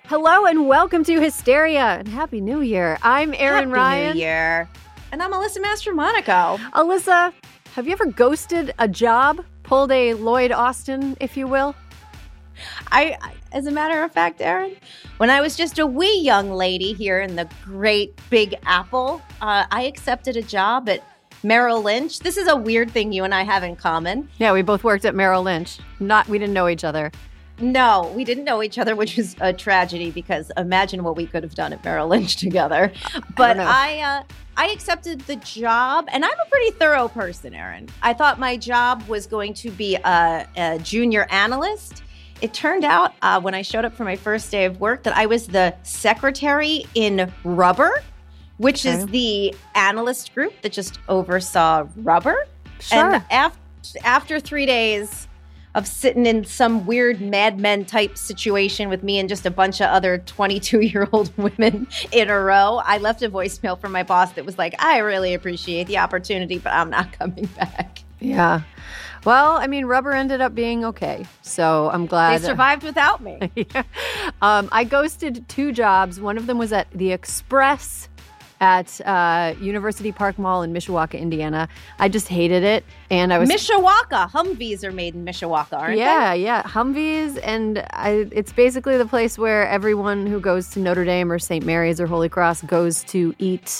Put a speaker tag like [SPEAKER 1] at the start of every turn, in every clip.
[SPEAKER 1] Hello and welcome to Hysteria and Happy New Year. I'm Erin Ryan.
[SPEAKER 2] Happy New Year. And I'm Alyssa Mastromonaco.
[SPEAKER 1] Alyssa, have you ever ghosted a job? Pulled a Lloyd Austin, if you will?
[SPEAKER 2] As a matter of fact, Erin, when I was just a wee young lady here in the great Big Apple, I accepted a job at Merrill Lynch. This is a weird thing you and I have in common.
[SPEAKER 1] Yeah, we both worked at Merrill Lynch. We didn't know each other.
[SPEAKER 2] No, we didn't know each other, which is a tragedy because imagine what we could have done at Merrill Lynch together. But I accepted the job, and I'm a pretty thorough person, Erin. I thought my job was going to be a junior analyst. It turned out when I showed up for my first day of work that I was the secretary in Rubber, which is the analyst group that just oversaw Rubber.
[SPEAKER 1] Sure.
[SPEAKER 2] And after 3 days of sitting in some weird Mad Men type situation with me and just a bunch of other 22-year-old women in a row, I left a voicemail from my boss that was like, I really appreciate the opportunity, but I'm not coming back.
[SPEAKER 1] Yeah. Well, I mean, Rubber ended up being okay, so I'm glad.
[SPEAKER 2] They survived without me.
[SPEAKER 1] Yeah. I ghosted 2 jobs. One of them was at the Express at University Park Mall in Mishawaka, Indiana. I just hated it. And I was
[SPEAKER 2] Mishawaka. Humvees are made in Mishawaka, aren't they?
[SPEAKER 1] Yeah. Humvees. And it's basically the place where everyone who goes to Notre Dame or St. Mary's or Holy Cross goes to eat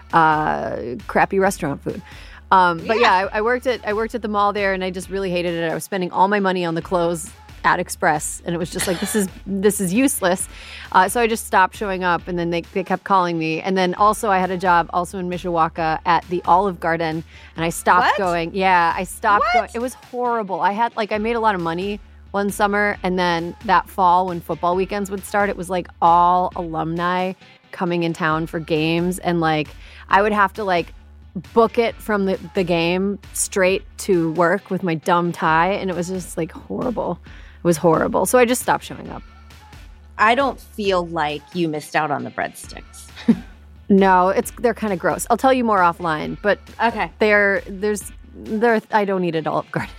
[SPEAKER 1] crappy restaurant food. But yeah, I worked at the mall there, and I just really hated it. I was spending all my money on the clothes at Express, and it was just like, this is useless. So I just stopped showing up, and then they kept calling me. And then also I had a job also in Mishawaka at the Olive Garden, and I stopped going. Yeah, I stopped going. It was horrible. I made a lot of money one summer, and then that fall when football weekends would start, it was like all alumni coming in town for games, and like I would have to like book it from the game straight to work with my dumb tie, and it was just like horrible. It was horrible. So I just stopped showing up.
[SPEAKER 2] I don't feel like you missed out on the breadsticks.
[SPEAKER 1] No, they're kind of gross. I'll tell you more offline, but
[SPEAKER 2] okay.
[SPEAKER 1] I don't eat at Olive Garden.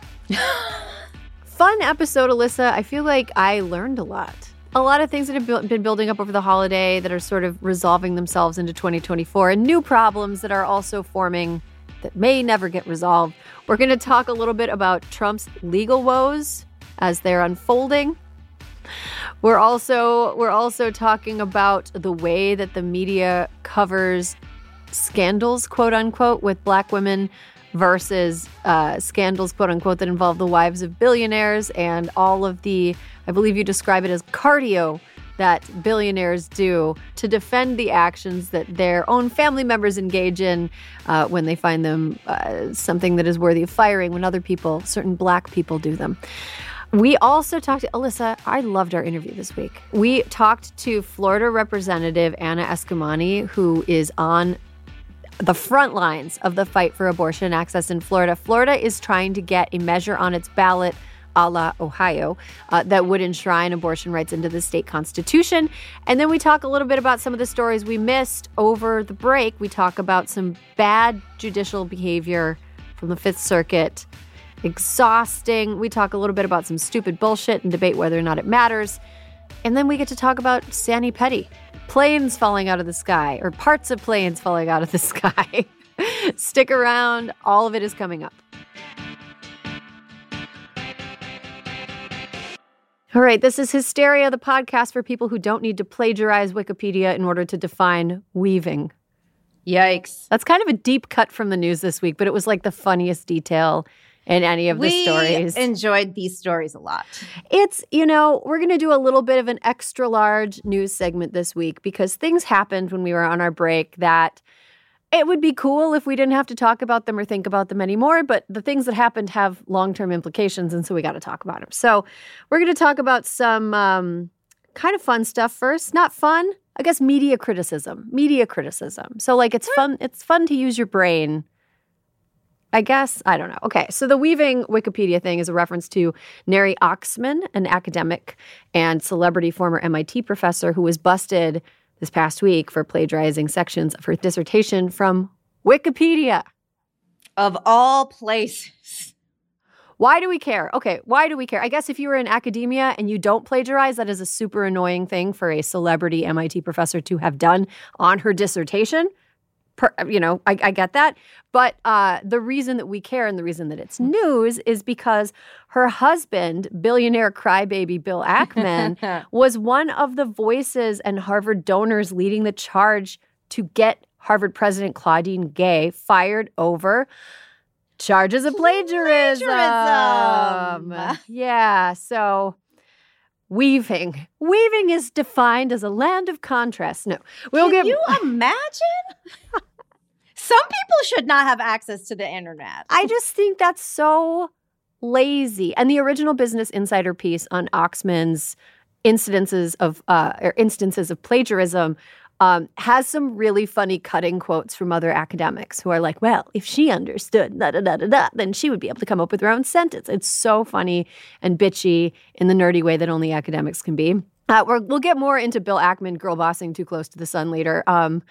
[SPEAKER 1] Fun episode, Alyssa. I feel like I learned a lot. A lot of things that have been building up over the holiday that are sort of resolving themselves into 2024, and new problems that are also forming that may never get resolved. We're going to talk a little bit about Trump's legal woes as they're unfolding. We're also talking about the way that the media covers scandals, quote unquote, with Black women versus scandals, quote unquote, that involve the wives of billionaires and all of the, I believe you describe it as cardio that billionaires do to defend the actions that their own family members engage in when they find them something that is worthy of firing, when other people, certain Black people, do them. We also talked to Alyssa. I loved our interview this week. We talked to Florida Representative Anna Eskamani, who is on the front lines of the fight for abortion access in Florida. Florida is trying to get a measure on its ballot, a la Ohio, that would enshrine abortion rights into the state constitution. And then we talk a little bit about some of the stories we missed over the break. We talk about some bad judicial behavior from the Fifth Circuit. Exhausting. We talk a little bit about some stupid bullshit and debate whether or not it matters. And then we get to talk about Sani Petty. Planes falling out of the sky, or parts of planes falling out of the sky. Stick around. All of it is coming up. All right, this is Hysteria, the podcast for people who don't need to plagiarize Wikipedia in order to define weaving.
[SPEAKER 2] Yikes.
[SPEAKER 1] That's kind of a deep cut from the news this week, but it was like the funniest detail in any of the stories.
[SPEAKER 2] We enjoyed these stories a lot.
[SPEAKER 1] It's, we're going to do a little bit of an extra large news segment this week because things happened when we were on our break that it would be cool if we didn't have to talk about them or think about them anymore, but the things that happened have long-term implications, and so we got to talk about them. So we're going to talk about some kind of fun stuff first. Not fun, I guess media criticism. So like it's fun to use your brain. I guess, I don't know. Okay, so the weaving Wikipedia thing is a reference to Neri Oxman, an academic and celebrity former MIT professor who was busted this past week for plagiarizing sections of her dissertation from Wikipedia.
[SPEAKER 2] Of all places.
[SPEAKER 1] Why do we care? Okay, why do we care? I guess if you were in academia and you don't plagiarize, that is a super annoying thing for a celebrity MIT professor to have done on her dissertation. I get that. But the reason that we care and the reason that it's news is because her husband, billionaire crybaby Bill Ackman, was one of the voices and Harvard donors leading the charge to get Harvard President Claudine Gay fired over charges of plagiarism. Yeah, so weaving is defined as a land of contrast. No,
[SPEAKER 2] Can you imagine? Some people should not have access to the internet.
[SPEAKER 1] I just think that's so lazy. And the original Business Insider piece on Oxman's instances of plagiarism has some really funny cutting quotes from other academics who are like, well, if she understood then she would be able to come up with her own sentence. It's so funny and bitchy in the nerdy way that only academics can be. We'll get more into Bill Ackman girl bossing too close to the sun later.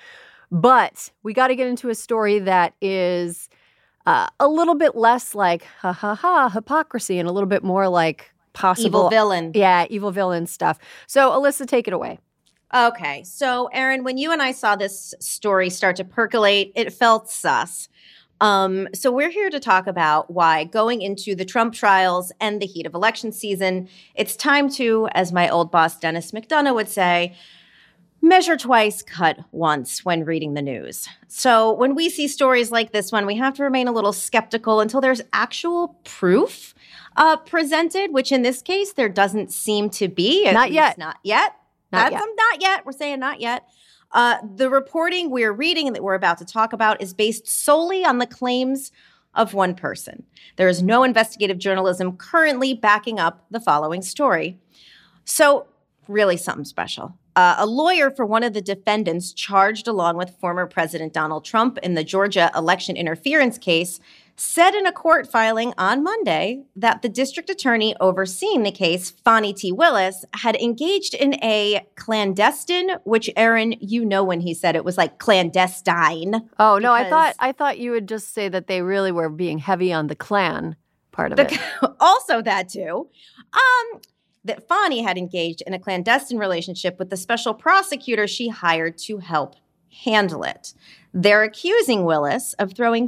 [SPEAKER 1] But we got to get into a story that is a little bit less like hypocrisy and a little bit more like possible
[SPEAKER 2] evil villain.
[SPEAKER 1] Yeah, evil villain stuff. So Alyssa, take it away.
[SPEAKER 2] Okay. So, Erin, when you and I saw this story start to percolate, it felt sus. So we're here to talk about why going into the Trump trials and the heat of election season, it's time to, as my old boss Dennis McDonough would say, measure twice, cut once when reading the news. So when we see stories like this one, we have to remain a little skeptical until there's actual proof presented, which in this case, there doesn't seem to be.
[SPEAKER 1] Not yet.
[SPEAKER 2] Not yet. Not yet. We're saying not yet. The reporting we're reading and that we're about to talk about is based solely on the claims of one person. There is no investigative journalism currently backing up the following story. So really something special. A lawyer for one of the defendants charged along with former President Donald Trump in the Georgia election interference case said in a court filing on Monday that the district attorney overseeing the case, Fani T. Willis, had engaged in a clandestine, which, Erin, you know when he said it was like clandestine.
[SPEAKER 1] Oh, no, I thought you would just say that they really were being heavy on the Klan part of it.
[SPEAKER 2] Also that too. That Fani had engaged in a clandestine relationship with the special prosecutor she hired to help handle it. They're accusing Willis of throwing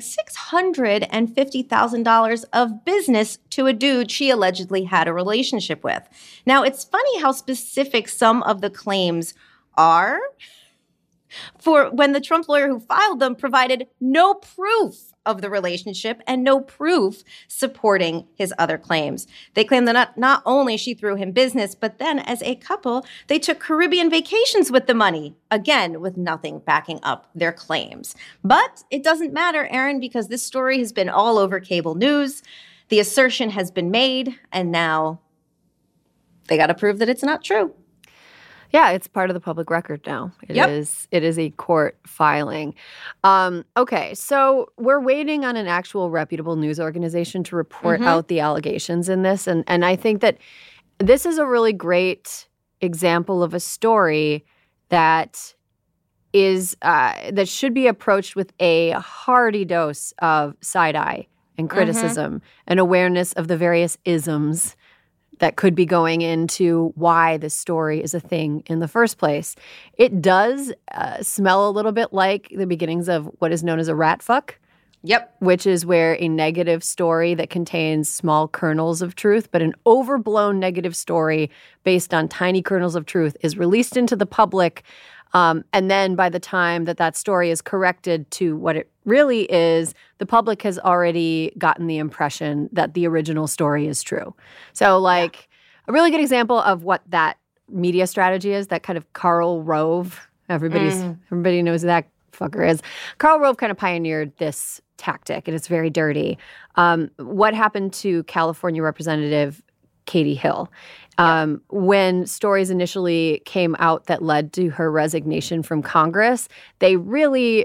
[SPEAKER 2] $650,000 of business to a dude she allegedly had a relationship with. Now, it's funny how specific some of the claims are. For when the Trump lawyer who filed them provided no proof of the relationship and no proof supporting his other claims. They claim that not only she threw him business, but then as a couple, they took Caribbean vacations with the money, again, with nothing backing up their claims. But it doesn't matter, Erin, because this story has been all over cable news. The assertion has been made, and now they got to prove that it's not true.
[SPEAKER 1] Yeah, it's part of the public record now. It is a court filing. Okay, so we're waiting on an actual reputable news organization to report out the allegations in this. And I think that this is a really great example of a story that is that should be approached with a hearty dose of side-eye and criticism and awareness of the various isms that could be going into why this story is a thing in the first place. It does smell a little bit like the beginnings of what is known as a rat fuck.
[SPEAKER 2] Yep.
[SPEAKER 1] Which is where a negative story that contains small kernels of truth, but an overblown negative story based on tiny kernels of truth is released into the public. And then by the time that story is corrected to what it really is, the public has already gotten the impression that the original story is true. So a really good example of what that media strategy is, that kind of Karl Rove, everybody knows who that fucker is. Karl Rove kind of pioneered this tactic, and it's very dirty. What happened to California Representative Katie Hill? When stories initially came out that led to her resignation from Congress, they really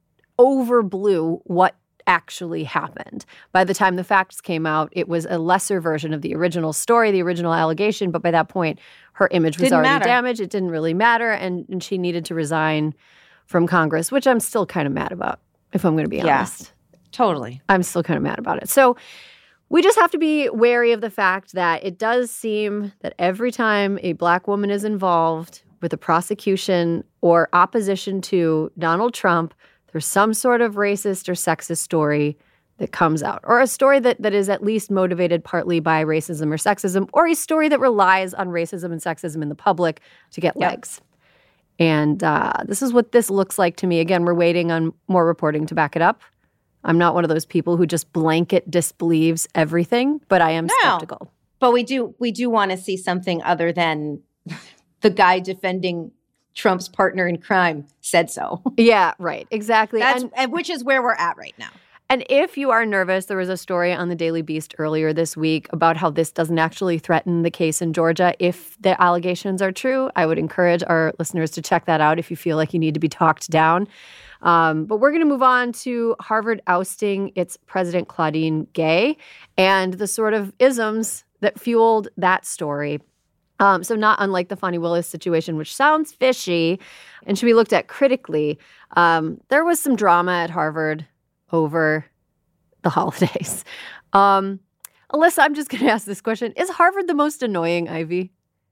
[SPEAKER 1] overblew what actually happened. By the time the facts came out, it was a lesser version of the original story, the original allegation, but by that point, her image was already damaged. It didn't really matter, and she needed to resign from Congress, which I'm still kind of mad about, if I'm going to be honest.
[SPEAKER 2] Totally.
[SPEAKER 1] I'm still kind of mad about it. So We just have to be wary of the fact that it does seem that every time a Black woman is involved with a prosecution or opposition to Donald Trump, there's some sort of racist or sexist story that comes out, or a story that is at least motivated partly by racism or sexism, or a story that relies on racism and sexism in the public to get legs. And this is what this looks like to me. Again, we're waiting on more reporting to back it up. I'm not one of those people who just blanket disbelieves everything, but I am skeptical.
[SPEAKER 2] But we do want to see something other than the guy defending Trump's partner in crime said so.
[SPEAKER 1] Yeah, right. Exactly.
[SPEAKER 2] And which is where we're at right now.
[SPEAKER 1] And if you are nervous, there was a story on the Daily Beast earlier this week about how this doesn't actually threaten the case in Georgia. If the allegations are true, I would encourage our listeners to check that out if you feel like you need to be talked down. But we're going to move on to Harvard ousting its president, Claudine Gay, and the sort of isms that fueled that story. So not unlike the Fani Willis situation, which sounds fishy and should be looked at critically, there was some drama at Harvard over the holidays. Alyssa, I'm just going to ask this question. Is Harvard the most annoying, Ivy?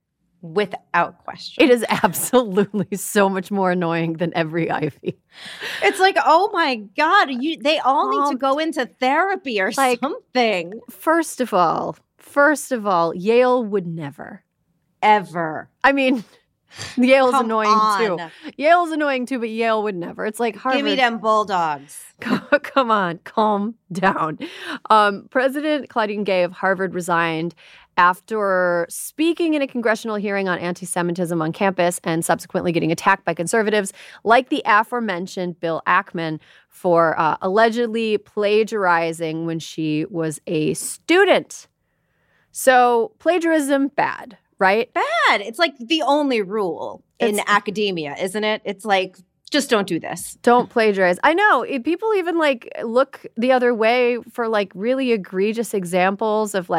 [SPEAKER 2] Without question.
[SPEAKER 1] It is absolutely so much more annoying than every Ivy.
[SPEAKER 2] It's like, oh my God, they all need to go into therapy or something.
[SPEAKER 1] First of all, Yale would never.
[SPEAKER 2] Ever.
[SPEAKER 1] I mean, Yale's annoying too. Yale's annoying too, but Yale would never. It's like Harvard.
[SPEAKER 2] Give me them Bulldogs.
[SPEAKER 1] Come on, calm down. President Claudine Gay of Harvard resigned after speaking in a congressional hearing on anti-Semitism on campus and subsequently getting attacked by conservatives like the aforementioned Bill Ackman for allegedly plagiarizing when she was a student. So plagiarism, bad. Right?
[SPEAKER 2] Bad. It's like the only rule in academia, isn't it? It's like, just don't do this.
[SPEAKER 1] Don't plagiarize. I know. People even look the other way for really egregious examples of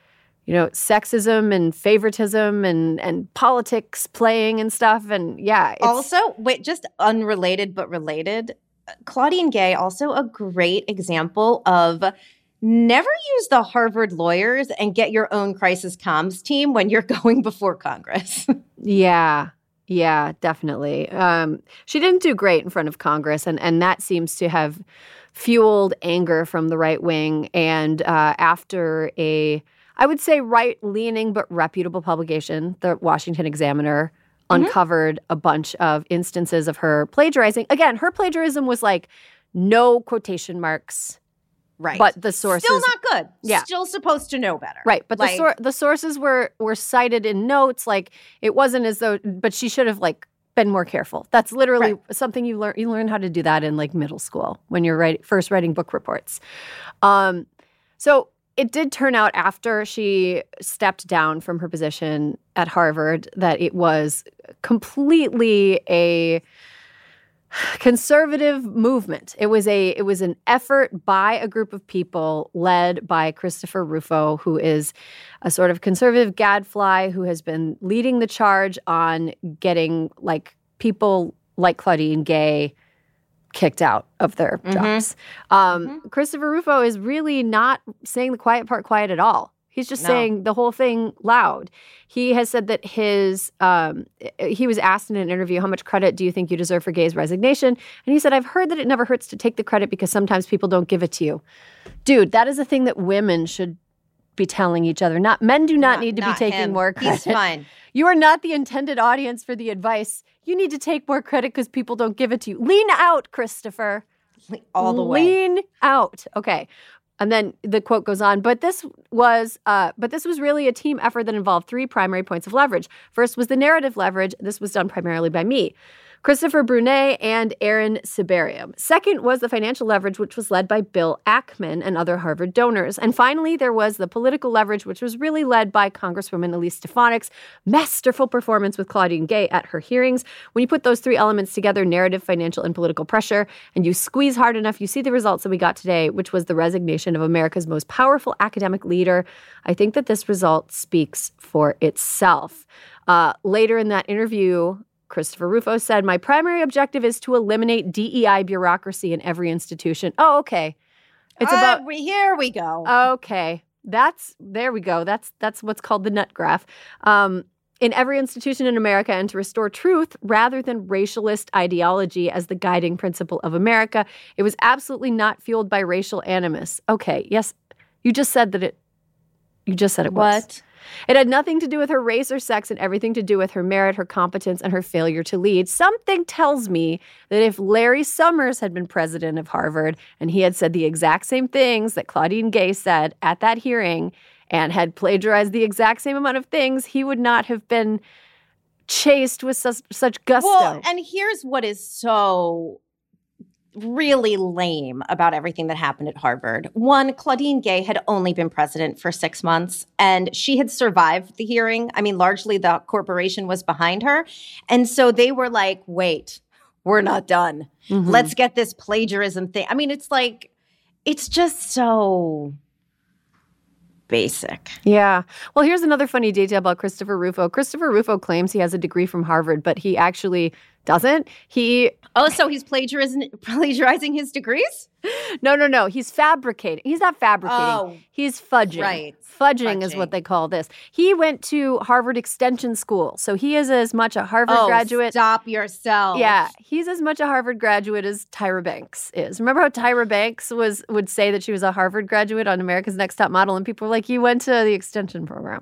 [SPEAKER 1] sexism and favoritism and politics playing and stuff. And yeah.
[SPEAKER 2] Also, wait, just unrelated but related. Claudine Gay, also a great example of never use the Harvard lawyers and get your own crisis comms team when you're going before Congress.
[SPEAKER 1] Yeah, definitely. She didn't do great in front of Congress, and that seems to have fueled anger from the right wing. And after I would say right-leaning but reputable publication, the Washington Examiner, uncovered a bunch of instances of her plagiarizing. Again, her plagiarism was no quotation marks.
[SPEAKER 2] Right.
[SPEAKER 1] But the sources...
[SPEAKER 2] Still not good.
[SPEAKER 1] Yeah.
[SPEAKER 2] Still supposed to know better.
[SPEAKER 1] Right. But the sources were cited in notes. It wasn't as though... But she should have, been more careful. That's literally something you learn. You learn how to do that in, middle school when you're first writing book reports. So it did turn out after she stepped down from her position at Harvard that it was completely a conservative movement. It was an effort by a group of people led by Christopher Rufo, who is a sort of conservative gadfly who has been leading the charge on getting people like Claudine Gay kicked out of their jobs. Christopher Rufo is really not saying the quiet part quiet at all. He's just saying the whole thing loud. He has said that he was asked in an interview, how much credit do you think you deserve for Gay's resignation? And he said, I've heard that it never hurts to take the credit because sometimes people don't give it to you. Dude, that is a thing that women should be telling each other. Men do not need to be taking more credit.
[SPEAKER 2] He's fine.
[SPEAKER 1] You are not the intended audience for the advice. You need to take more credit because people don't give it to you. Lean out, Christopher.
[SPEAKER 2] All the way.
[SPEAKER 1] Lean out. Okay. And then the quote goes on, but this was really a team effort that involved three primary points of leverage. First was the narrative leverage. This was done primarily by me, Christopher Brunet, and Aaron Sibarium. Second was the financial leverage, which was led by Bill Ackman and other Harvard donors. And finally, there was the political leverage, which was really led by Congresswoman Elise Stefanik's masterful performance with Claudine Gay at her hearings. When you put those three elements together, narrative, financial, and political pressure, and you squeeze hard enough, you see the results that we got today, which was the resignation of America's most powerful academic leader. I think that this result speaks for itself. Later in that interview, Christopher Rufo said, my primary objective is to eliminate DEI bureaucracy in every institution. Oh, okay. It's about
[SPEAKER 2] here we go.
[SPEAKER 1] Okay. There we go. That's what's called the nut graph. In every institution in America, and to restore truth rather than racialist ideology as the guiding principle of America. It was absolutely not fueled by racial animus. Okay, yes, you just said it was.
[SPEAKER 2] What?
[SPEAKER 1] It had nothing to do with her race or sex and everything to do with her merit, her competence, and her failure to lead. Something tells me that if Larry Summers had been president of Harvard and he had said the exact same things that Claudine Gay said at that hearing and had plagiarized the exact same amount of things, he would not have been chased with such gusto.
[SPEAKER 2] Well, and here's what is so really lame about everything that happened at Harvard. One, Claudine Gay had only been president for 6 months, and she had survived the hearing. I mean, largely the corporation was behind her. And so they were like, wait, we're not done. Mm-hmm. Let's get this plagiarism thing. I mean, it's just so basic.
[SPEAKER 1] Yeah. Well, here's another funny detail about Christopher Rufo. Christopher Rufo claims he has a degree from Harvard, but he actually doesn't.
[SPEAKER 2] So he's plagiarizing his degrees?
[SPEAKER 1] No. He's fabricating. He's not fabricating.
[SPEAKER 2] Oh,
[SPEAKER 1] he's fudging.
[SPEAKER 2] Right.
[SPEAKER 1] Fudging is what they call this. He went to Harvard Extension School, so he is as much a Harvard graduate.
[SPEAKER 2] Stop yourself.
[SPEAKER 1] Yeah, he's as much a Harvard graduate as Tyra Banks is. Remember how Tyra Banks would say that she was a Harvard graduate on America's Next Top Model, and people were like, "You went to the Extension program."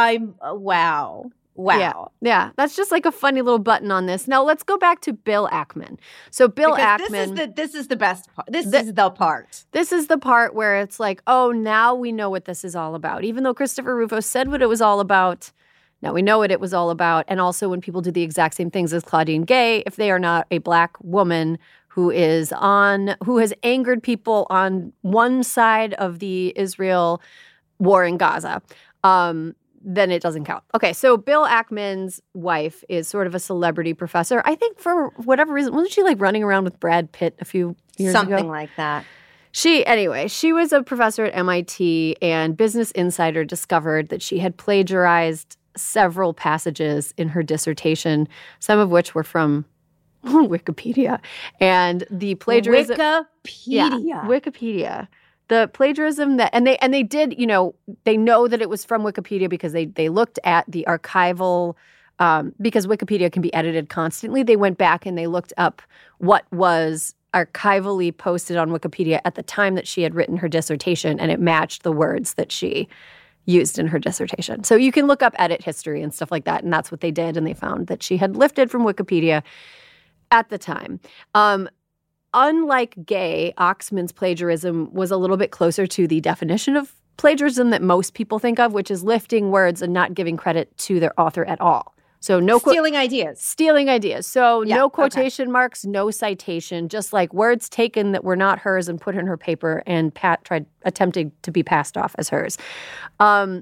[SPEAKER 2] Wow.
[SPEAKER 1] Yeah. That's just like a funny little button on this. Now let's go back to Bill Ackman. So Bill Ackman.
[SPEAKER 2] This is the best part. This is the part.
[SPEAKER 1] This is the part where it's like, oh, now we know what this is all about. Even though Christopher Rufo said what it was all about, now we know what it was all about. And also when people do the exact same things as Claudine Gay, if they are not a Black woman who has angered people on one side of the Israel war in Gaza, then it doesn't count. Okay, so Bill Ackman's wife is sort of a celebrity professor. I think for whatever reason, wasn't she like running around with Brad Pitt a few years ago?
[SPEAKER 2] Something like that.
[SPEAKER 1] She was a professor at MIT, and Business Insider discovered that she had plagiarized several passages in her dissertation, some of which were from Wikipedia. And the plagiarism... Wikipedia. The plagiarism and they did, they know that it was from Wikipedia because they looked at the archival, because Wikipedia can be edited constantly. They went back and they looked up what was archivally posted on Wikipedia at the time that she had written her dissertation, and it matched the words that she used in her dissertation. So you can look up edit history and stuff like that, and that's what they did, and they found that she had lifted from Wikipedia at the time. Unlike Gay, Oxman's plagiarism was a little bit closer to the definition of plagiarism that most people think of, which is lifting words and not giving credit to their author at all. So
[SPEAKER 2] stealing ideas.
[SPEAKER 1] So no quotation marks, no citation, just like words taken that were not hers and put in her paper, and Pat attempting to be passed off as hers. When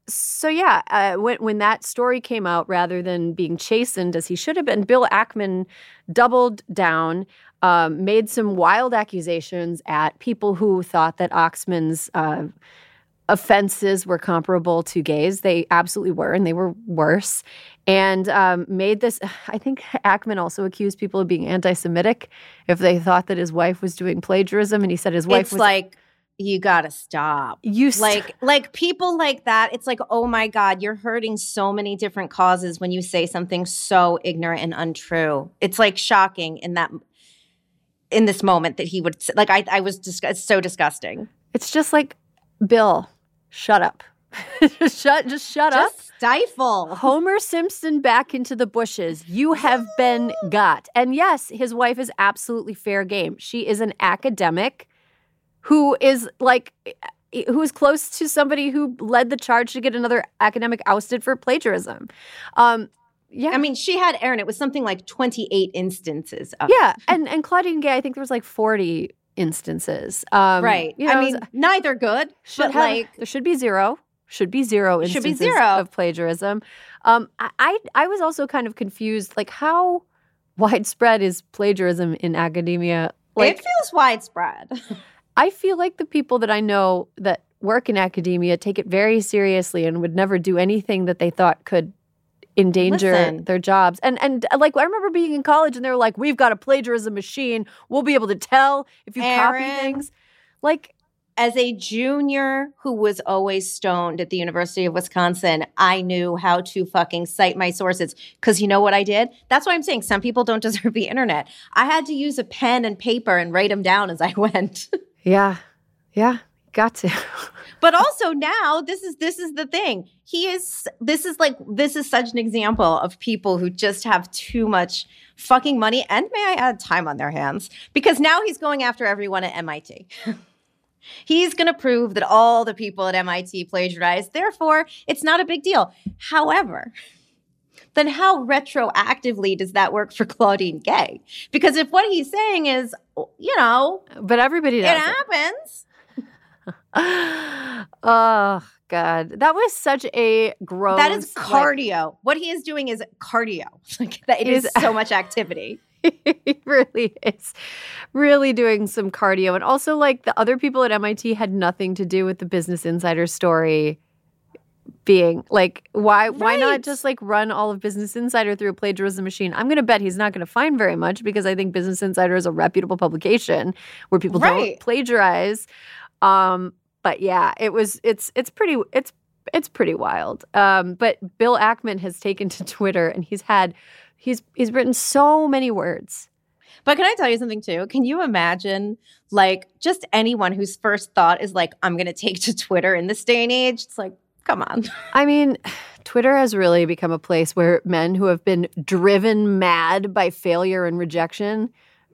[SPEAKER 1] that story came out, rather than being chastened as he should have been, Bill Ackman doubled down, made some wild accusations at people who thought that Oxman's offenses were comparable to Gay's. They absolutely were, and they were worse. And made this, I think Ackman also accused people of being anti-Semitic if they thought that his wife was doing plagiarism, and he said his wife was...
[SPEAKER 2] like, you gotta stop. Like people like that, it's like, oh my God, you're hurting so many different causes when you say something so ignorant and untrue. It's like shocking in this moment that he would, like, it's so disgusting.
[SPEAKER 1] It's just like, Bill, shut up. just shut up.
[SPEAKER 2] Just stifle.
[SPEAKER 1] Homer Simpson back into the bushes. You have been got. And yes, his wife is absolutely fair game. She is an academic who is close to somebody who led the charge to get another academic ousted for plagiarism. Yeah.
[SPEAKER 2] I mean, she had, Aaron, it was something like 28 instances of
[SPEAKER 1] it. And Claudine Gay, I think there was like 40 instances.
[SPEAKER 2] Right. I mean, neither good, there
[SPEAKER 1] should be zero. Should be zero instances of plagiarism. I was also kind of confused, like, how widespread is plagiarism in academia?
[SPEAKER 2] Like, it feels widespread.
[SPEAKER 1] I feel like the people that I know that work in academia take it very seriously and would never do anything that they thought could endanger their jobs. And like, I remember being in college and they were like, we've got a plagiarism machine. We'll be able to tell if you copy things. Like,
[SPEAKER 2] As a junior who was always stoned at the University of Wisconsin, I knew how to fucking cite my sources. Because you know what I did? That's why I'm saying some people don't deserve the internet. I had to use a pen and paper and write them down as I went.
[SPEAKER 1] Yeah. Got to.
[SPEAKER 2] But also now, this is the thing. This is such an example of people who just have too much fucking money and, may I add, time on their hands. Because now he's going after everyone at MIT. He's going to prove that all the people at MIT plagiarized. Therefore, it's not a big deal. However, then how retroactively does that work for Claudine Gay? Because if what he's saying is,
[SPEAKER 1] but everybody does
[SPEAKER 2] it happens.
[SPEAKER 1] Oh, God. That was such a gross.
[SPEAKER 2] That is cardio. What he is doing is cardio. It is so much activity.
[SPEAKER 1] He really is really doing some cardio. And also, the other people at MIT had nothing to do with the Business Insider story being, why not just, run all of Business Insider through a plagiarism machine? I'm going to bet he's not going to find very much because I think Business Insider is a reputable publication where people don't plagiarize. But yeah, it's pretty wild. But Bill Ackman has taken to Twitter and he's written so many words.
[SPEAKER 2] But can I tell you something too? Can you imagine just anyone whose first thought is I'm going to take to Twitter in this day and age? It's come on.
[SPEAKER 1] I mean, Twitter has really become a place where men who have been driven mad by failure and rejection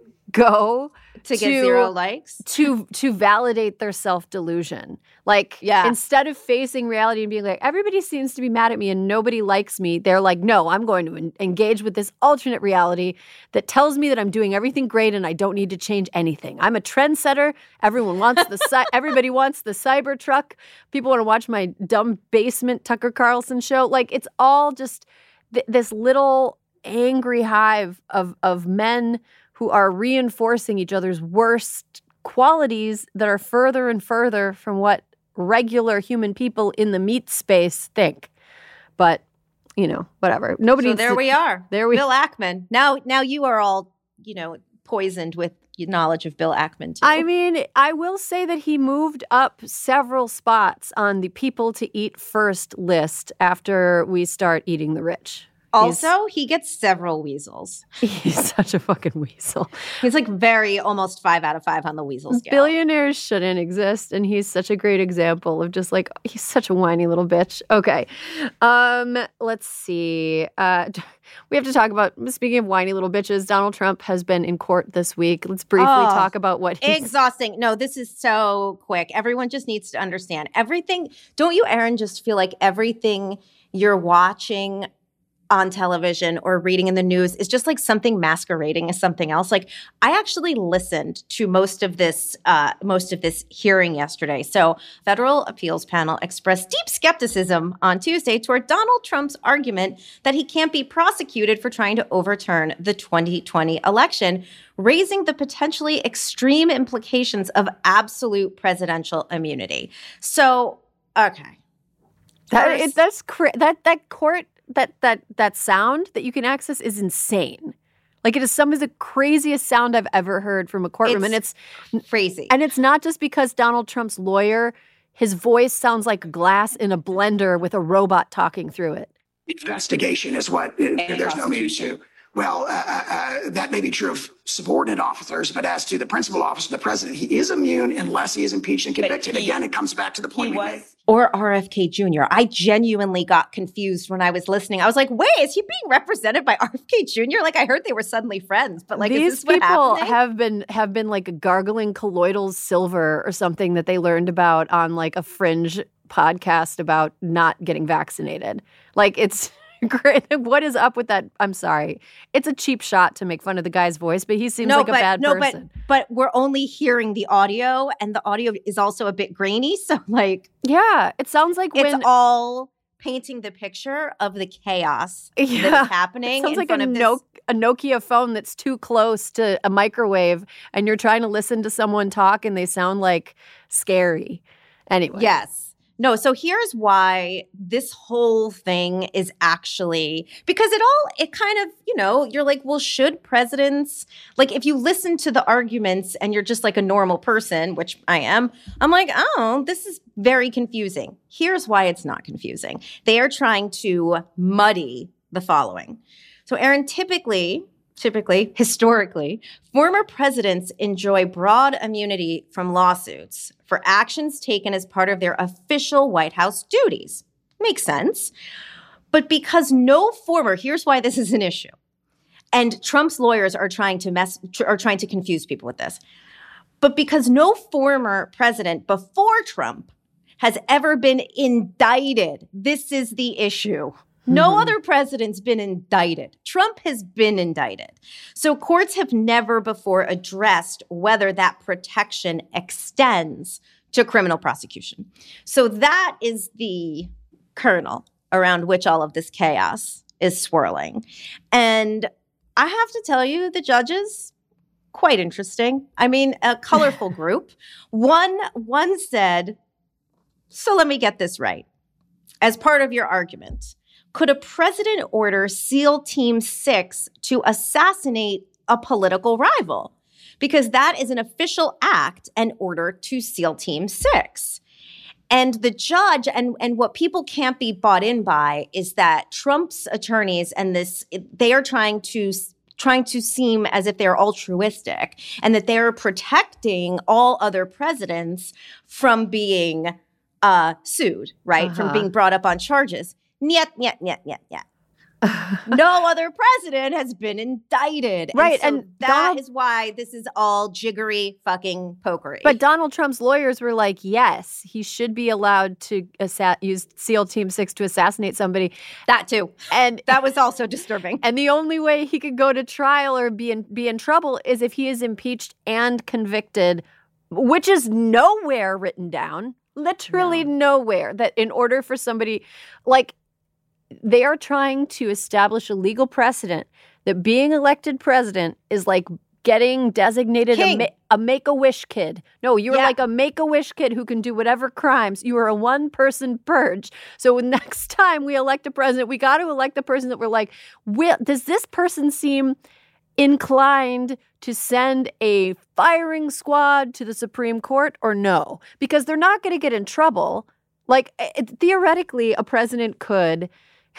[SPEAKER 1] go
[SPEAKER 2] to get 0 likes
[SPEAKER 1] to validate their self-delusion. Instead of facing reality and being everybody seems to be mad at me and nobody likes me, they're no, I'm going to engage with this alternate reality that tells me that I'm doing everything great and I don't need to change anything. I'm a trendsetter. Everyone wants everybody wants the Cybertruck. People want to watch my dumb basement Tucker Carlson show. It's all just this little angry hive of men who are reinforcing each other's worst qualities that are further and further from what regular human people in the meat space think. But, whatever. Nobody.
[SPEAKER 2] So there we are. Bill Ackman. Now you are all, poisoned with knowledge of Bill Ackman too.
[SPEAKER 1] I mean, I will say that he moved up several spots on the people to eat first list after we start eating the rich.
[SPEAKER 2] Also, he gets several weasels.
[SPEAKER 1] He's such a fucking weasel.
[SPEAKER 2] He's almost 5 out of 5 on the weasel scale.
[SPEAKER 1] Billionaires shouldn't exist, and he's such a great example of just he's such a whiny little bitch. Okay. Let's see. We have to talk about, speaking of whiny little bitches, Donald Trump has been in court this week. Let's briefly talk about what he's...
[SPEAKER 2] Exhausting. No, this is so quick. Everyone just needs to understand everything. Don't you, Erin, just feel like everything you're watching on television or reading in the news is just something masquerading as something else? I actually listened to most of this hearing yesterday. So federal appeals panel expressed deep skepticism on Tuesday toward Donald Trump's argument that he can't be prosecuted for trying to overturn the 2020 election, raising the potentially extreme implications of absolute presidential immunity. So, okay.
[SPEAKER 1] That court, that sound that you can access is insane. It is some of the craziest sound I've ever heard from a courtroom.
[SPEAKER 2] It's crazy.
[SPEAKER 1] And it's not just because Donald Trump's lawyer, his voice sounds like glass in a blender with a robot talking through it.
[SPEAKER 3] Investigation is what there's no need to. Well, that may be true of subordinate officers, but as to the principal officer, the president, he is immune unless he is impeached and convicted. Again, it comes back to the point we made.
[SPEAKER 2] Or RFK Jr. I genuinely got confused when I was listening. I was wait, is he being represented by RFK Jr.? I heard they were suddenly friends, but
[SPEAKER 1] these
[SPEAKER 2] is this
[SPEAKER 1] people
[SPEAKER 2] what happening?
[SPEAKER 1] have been gargling colloidal silver or something that they learned about on a fringe podcast about not getting vaccinated. It's great. What is up with that? I'm sorry. It's a cheap shot to make fun of the guy's voice, but he seems like a bad person.
[SPEAKER 2] But we're only hearing the audio, and the audio is also a bit grainy. So,
[SPEAKER 1] yeah, it sounds like
[SPEAKER 2] it's all painting the picture of the chaos that is happening.
[SPEAKER 1] It sounds like a Nokia phone that's too close to a microwave, and you're trying to listen to someone talk, and they sound scary. Anyway.
[SPEAKER 2] Yes. No, so here's why this whole thing is actually, because it kind of, you're like, well, should presidents, like if you listen to the arguments and you're just like a normal person, which I am, I'm like, oh, this is very confusing. Here's why it's not confusing. They are trying to muddy the following. So Aaron, typically, historically, former presidents enjoy broad immunity from lawsuits for actions taken as part of their official White House duties. Makes sense. But because here's why this is an issue. And Trump's lawyers are trying to confuse people with this. But because no former president before Trump has ever been indicted, this is the issue. No other president's been indicted. Trump has been indicted. So courts have never before addressed whether that protection extends to criminal prosecution. So that is the kernel around which all of this chaos is swirling. And I have to tell you, the judges, quite interesting. I mean, a colorful group. One said, so let me get this right. As part of your argument, could a president order SEAL Team 6 to assassinate a political rival? Because that is an official act and order to SEAL Team 6. And the judge, and what people can't be bought in by is that Trump's attorneys they are trying to seem as if they're altruistic and that they're protecting all other presidents from being sued, right? From being brought up on charges. Niet. No other president has been indicted.
[SPEAKER 1] Right.
[SPEAKER 2] And so that is why this is all jiggery fucking pokery.
[SPEAKER 1] But Donald Trump's lawyers were like, yes, he should be allowed to use SEAL Team 6 to assassinate somebody.
[SPEAKER 2] That too.
[SPEAKER 1] And
[SPEAKER 2] that was also disturbing.
[SPEAKER 1] And the only way he could go to trial or be in trouble is if he is impeached and convicted, which is nowhere written down. Literally nowhere. That in order for somebody, like, they are trying to establish a legal precedent that being elected president is like getting designated a Make-A-Wish kid. No, you're like a Make-A-Wish kid who can do whatever crimes. You are a one-person purge. So next time we elect a president, we got to elect the person that we're like, does this person seem inclined to send a firing squad to the Supreme Court or no? Because they're not going to get in trouble. Like, theoretically, a president could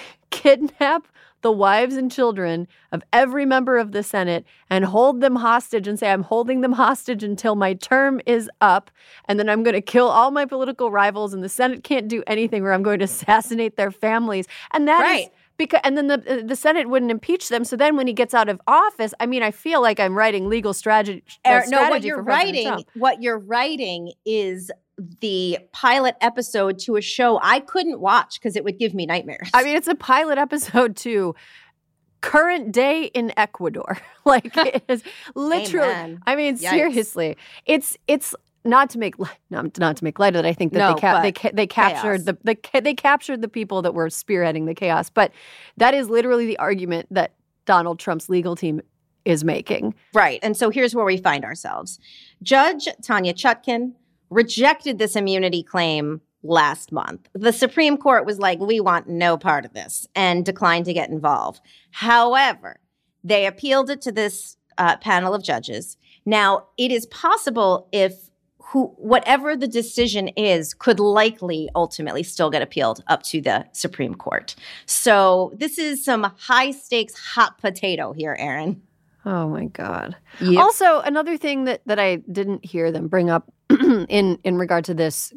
[SPEAKER 1] kidnap the wives and children of every member of the Senate and hold them hostage and say, I'm holding them hostage until my term is up, and then I'm going to kill all my political rivals, and the Senate can't do anything, or I'm going to assassinate their families. And that is because, and then the Senate wouldn't impeach them. So then when he gets out of office, I mean, I feel like I'm writing legal strategy.
[SPEAKER 2] What you're writing is the pilot episode to a show I couldn't watch because it would give me nightmares.
[SPEAKER 1] I mean, it's a pilot episode to current day in Ecuador. Like, it is literally. Amen. I mean, yikes. Seriously, it's not to make light of it. I think that they captured they captured the people that were spearheading the chaos. But that is literally the argument that Donald Trump's legal team is making.
[SPEAKER 2] Right, and so here's where we find ourselves. Judge Tanya Chutkan rejected this immunity claim last month. The Supreme Court was like, we want no part of this, and declined to get involved. However, they appealed it to this panel of judges. Now, it is possible whatever the decision is could likely ultimately still get appealed up to the Supreme Court. So this is some high stakes hot potato here, Aaron.
[SPEAKER 1] Oh my God.
[SPEAKER 2] Yep.
[SPEAKER 1] Also, another thing that I didn't hear them bring up in regard to this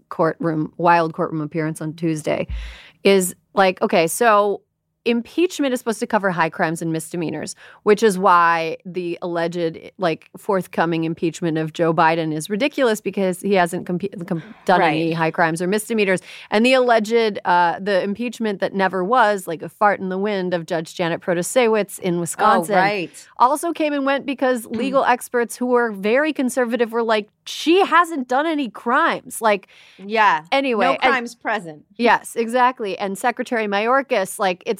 [SPEAKER 1] wild courtroom appearance on Tuesday is like, okay, so impeachment is supposed to cover high crimes and misdemeanors, which is why the alleged forthcoming impeachment of Joe Biden is ridiculous because he hasn't done any high crimes or misdemeanors. And the alleged the impeachment that never was, like a fart in the wind of Judge Janet Protasewicz in Wisconsin, also came and went because legal experts who were very conservative were like, she hasn't done any crimes. Anyway.
[SPEAKER 2] No crimes present.
[SPEAKER 1] Yes, exactly. And Secretary Mayorkas,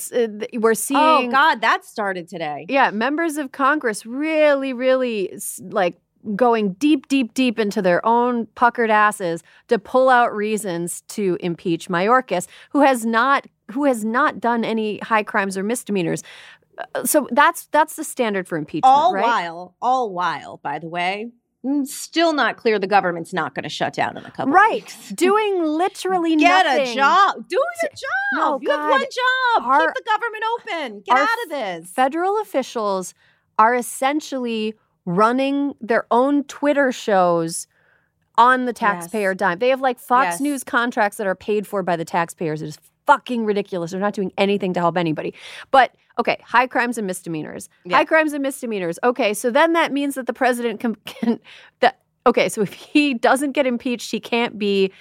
[SPEAKER 1] we're seeing.
[SPEAKER 2] Oh, God, that started today.
[SPEAKER 1] Yeah, members of Congress really, really, going deep, deep, deep into their own puckered asses to pull out reasons to impeach Mayorkas, who has not done any high crimes or misdemeanors. So that's the standard for impeachment, right?
[SPEAKER 2] All while, by the way, still not clear the government's not going to shut down in a couple
[SPEAKER 1] right.
[SPEAKER 2] weeks.
[SPEAKER 1] Doing literally
[SPEAKER 2] Get
[SPEAKER 1] nothing.
[SPEAKER 2] Get a job. Do your job.
[SPEAKER 1] No,
[SPEAKER 2] you have one job. Keep the government open. Get out of this.
[SPEAKER 1] Federal officials are essentially running their own Twitter shows on the taxpayer dime. They have like Fox News contracts that are paid for by the taxpayers. It is fucking ridiculous. They're not doing anything to help anybody. But okay, high crimes and misdemeanors. Yeah. High crimes and misdemeanors. Okay, so then that means that the president can okay, so if he doesn't get impeached, he can't be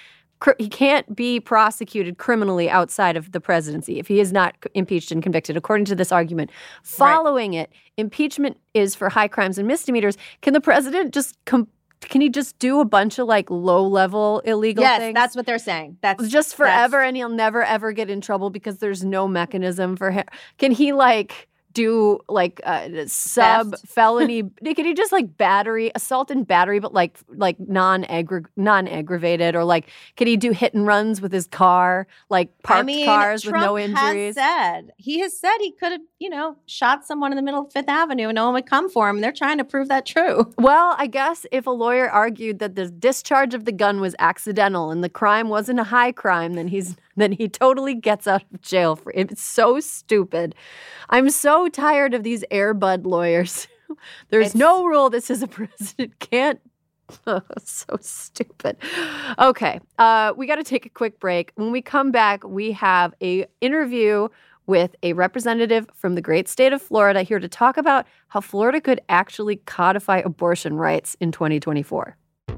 [SPEAKER 1] prosecuted criminally outside of the presidency if he is not impeached and convicted, according to this argument. Following it, impeachment is for high crimes and misdemeanors. Can the president just can he just do a bunch of like low-level illegal things?
[SPEAKER 2] Yes, that's what they're saying. That's
[SPEAKER 1] just forever, and he'll never ever get in trouble because there's no mechanism for him. Can he like do like sub-felony? Can he just like assault and battery, but like non-aggravated? Or like, can he do hit and runs with his car, like parked cars
[SPEAKER 2] Trump
[SPEAKER 1] with no injuries?
[SPEAKER 2] He has said he could have, shot someone in the middle of Fifth Avenue and no one would come for him. They're trying to prove that true.
[SPEAKER 1] Well, I guess if a lawyer argued that the discharge of the gun was accidental and the crime wasn't a high crime, then he totally gets out of jail for it. It's so stupid. I'm so tired of these Air Bud lawyers. There's no rule that says a president can't. Oh, so stupid. Okay, we got to take a quick break. When we come back, we have an interview with a representative from the great state of Florida here to talk about how Florida could actually codify abortion rights in 2024.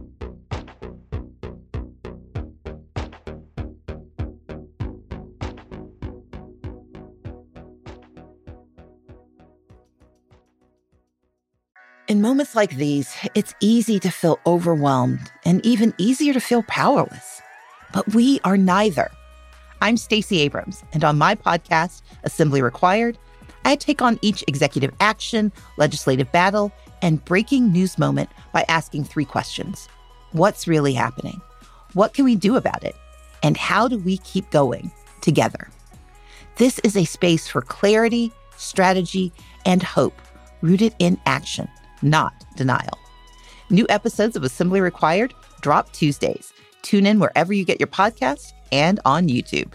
[SPEAKER 4] In moments like these, it's easy to feel overwhelmed and even easier to feel powerless. But we are neither. I'm Stacey Abrams, and on my podcast, Assembly Required, I take on each executive action, legislative battle, and breaking news moment by asking 3 questions. What's really happening? What can we do about it? And how do we keep going together? This is a space for clarity, strategy, and hope, rooted in action, not denial. New episodes of Assembly Required drop Tuesdays. Tune in wherever you get your podcasts and on YouTube.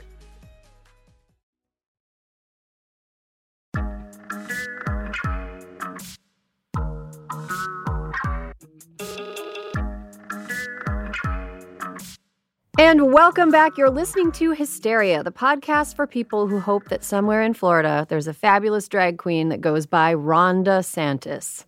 [SPEAKER 1] And welcome back. You're listening to Hysteria, the podcast for people who hope that somewhere in Florida there's a fabulous drag queen that goes by Rhonda Santis.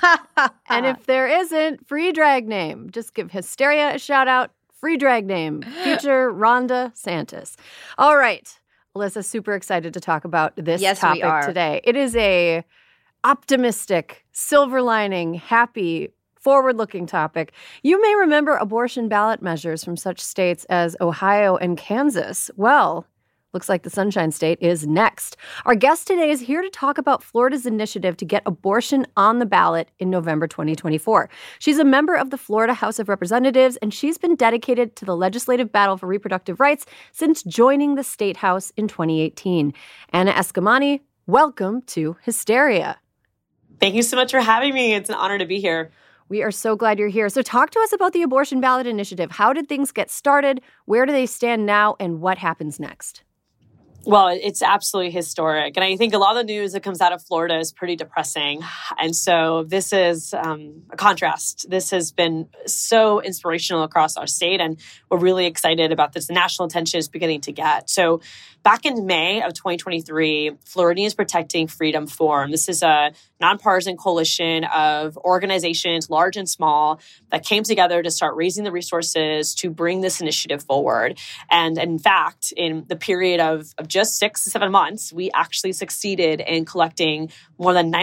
[SPEAKER 1] And if there isn't, free drag name. Just give Hysteria a shout out. Free drag name. Future Rhonda Santis. All right. Alyssa, super excited to talk about this topic today. It is a optimistic, silver lining, happy, forward-looking topic. You may remember abortion ballot measures from such states as Ohio and Kansas. Well, looks like the Sunshine State is next. Our guest today is here to talk about Florida's initiative to get abortion on the ballot in November 2024. She's a member of the Florida House of Representatives, and she's been dedicated to the legislative battle for reproductive rights since joining the State House in 2018. Anna Eskamani, welcome to Hysteria.
[SPEAKER 5] Thank you so much for having me. It's an honor to be here.
[SPEAKER 1] We are so glad you're here. So talk to us about the abortion ballot initiative. How did things get started? Where do they stand now? And what happens next?
[SPEAKER 5] Well, it's absolutely historic. And I think a lot of the news that comes out of Florida is pretty depressing. And so this is a contrast. This has been so inspirational across our state, and we're really excited about this. The national attention is beginning to get. So back in May of 2023, Floridians Protecting Freedom Forum. This is a nonpartisan coalition of organizations, large and small, that came together to start raising the resources to bring this initiative forward. And in fact, in the period of just 6 to 7 months, we actually succeeded in collecting more than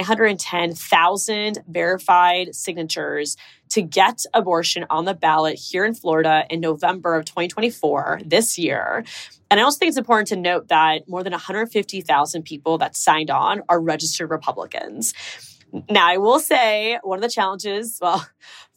[SPEAKER 5] 910,000 verified signatures to get abortion on the ballot here in Florida in November of 2024, this year. And I also think it's important to note that more than 150,000 people that signed on are registered Republicans. Now, I will say one of the challenges,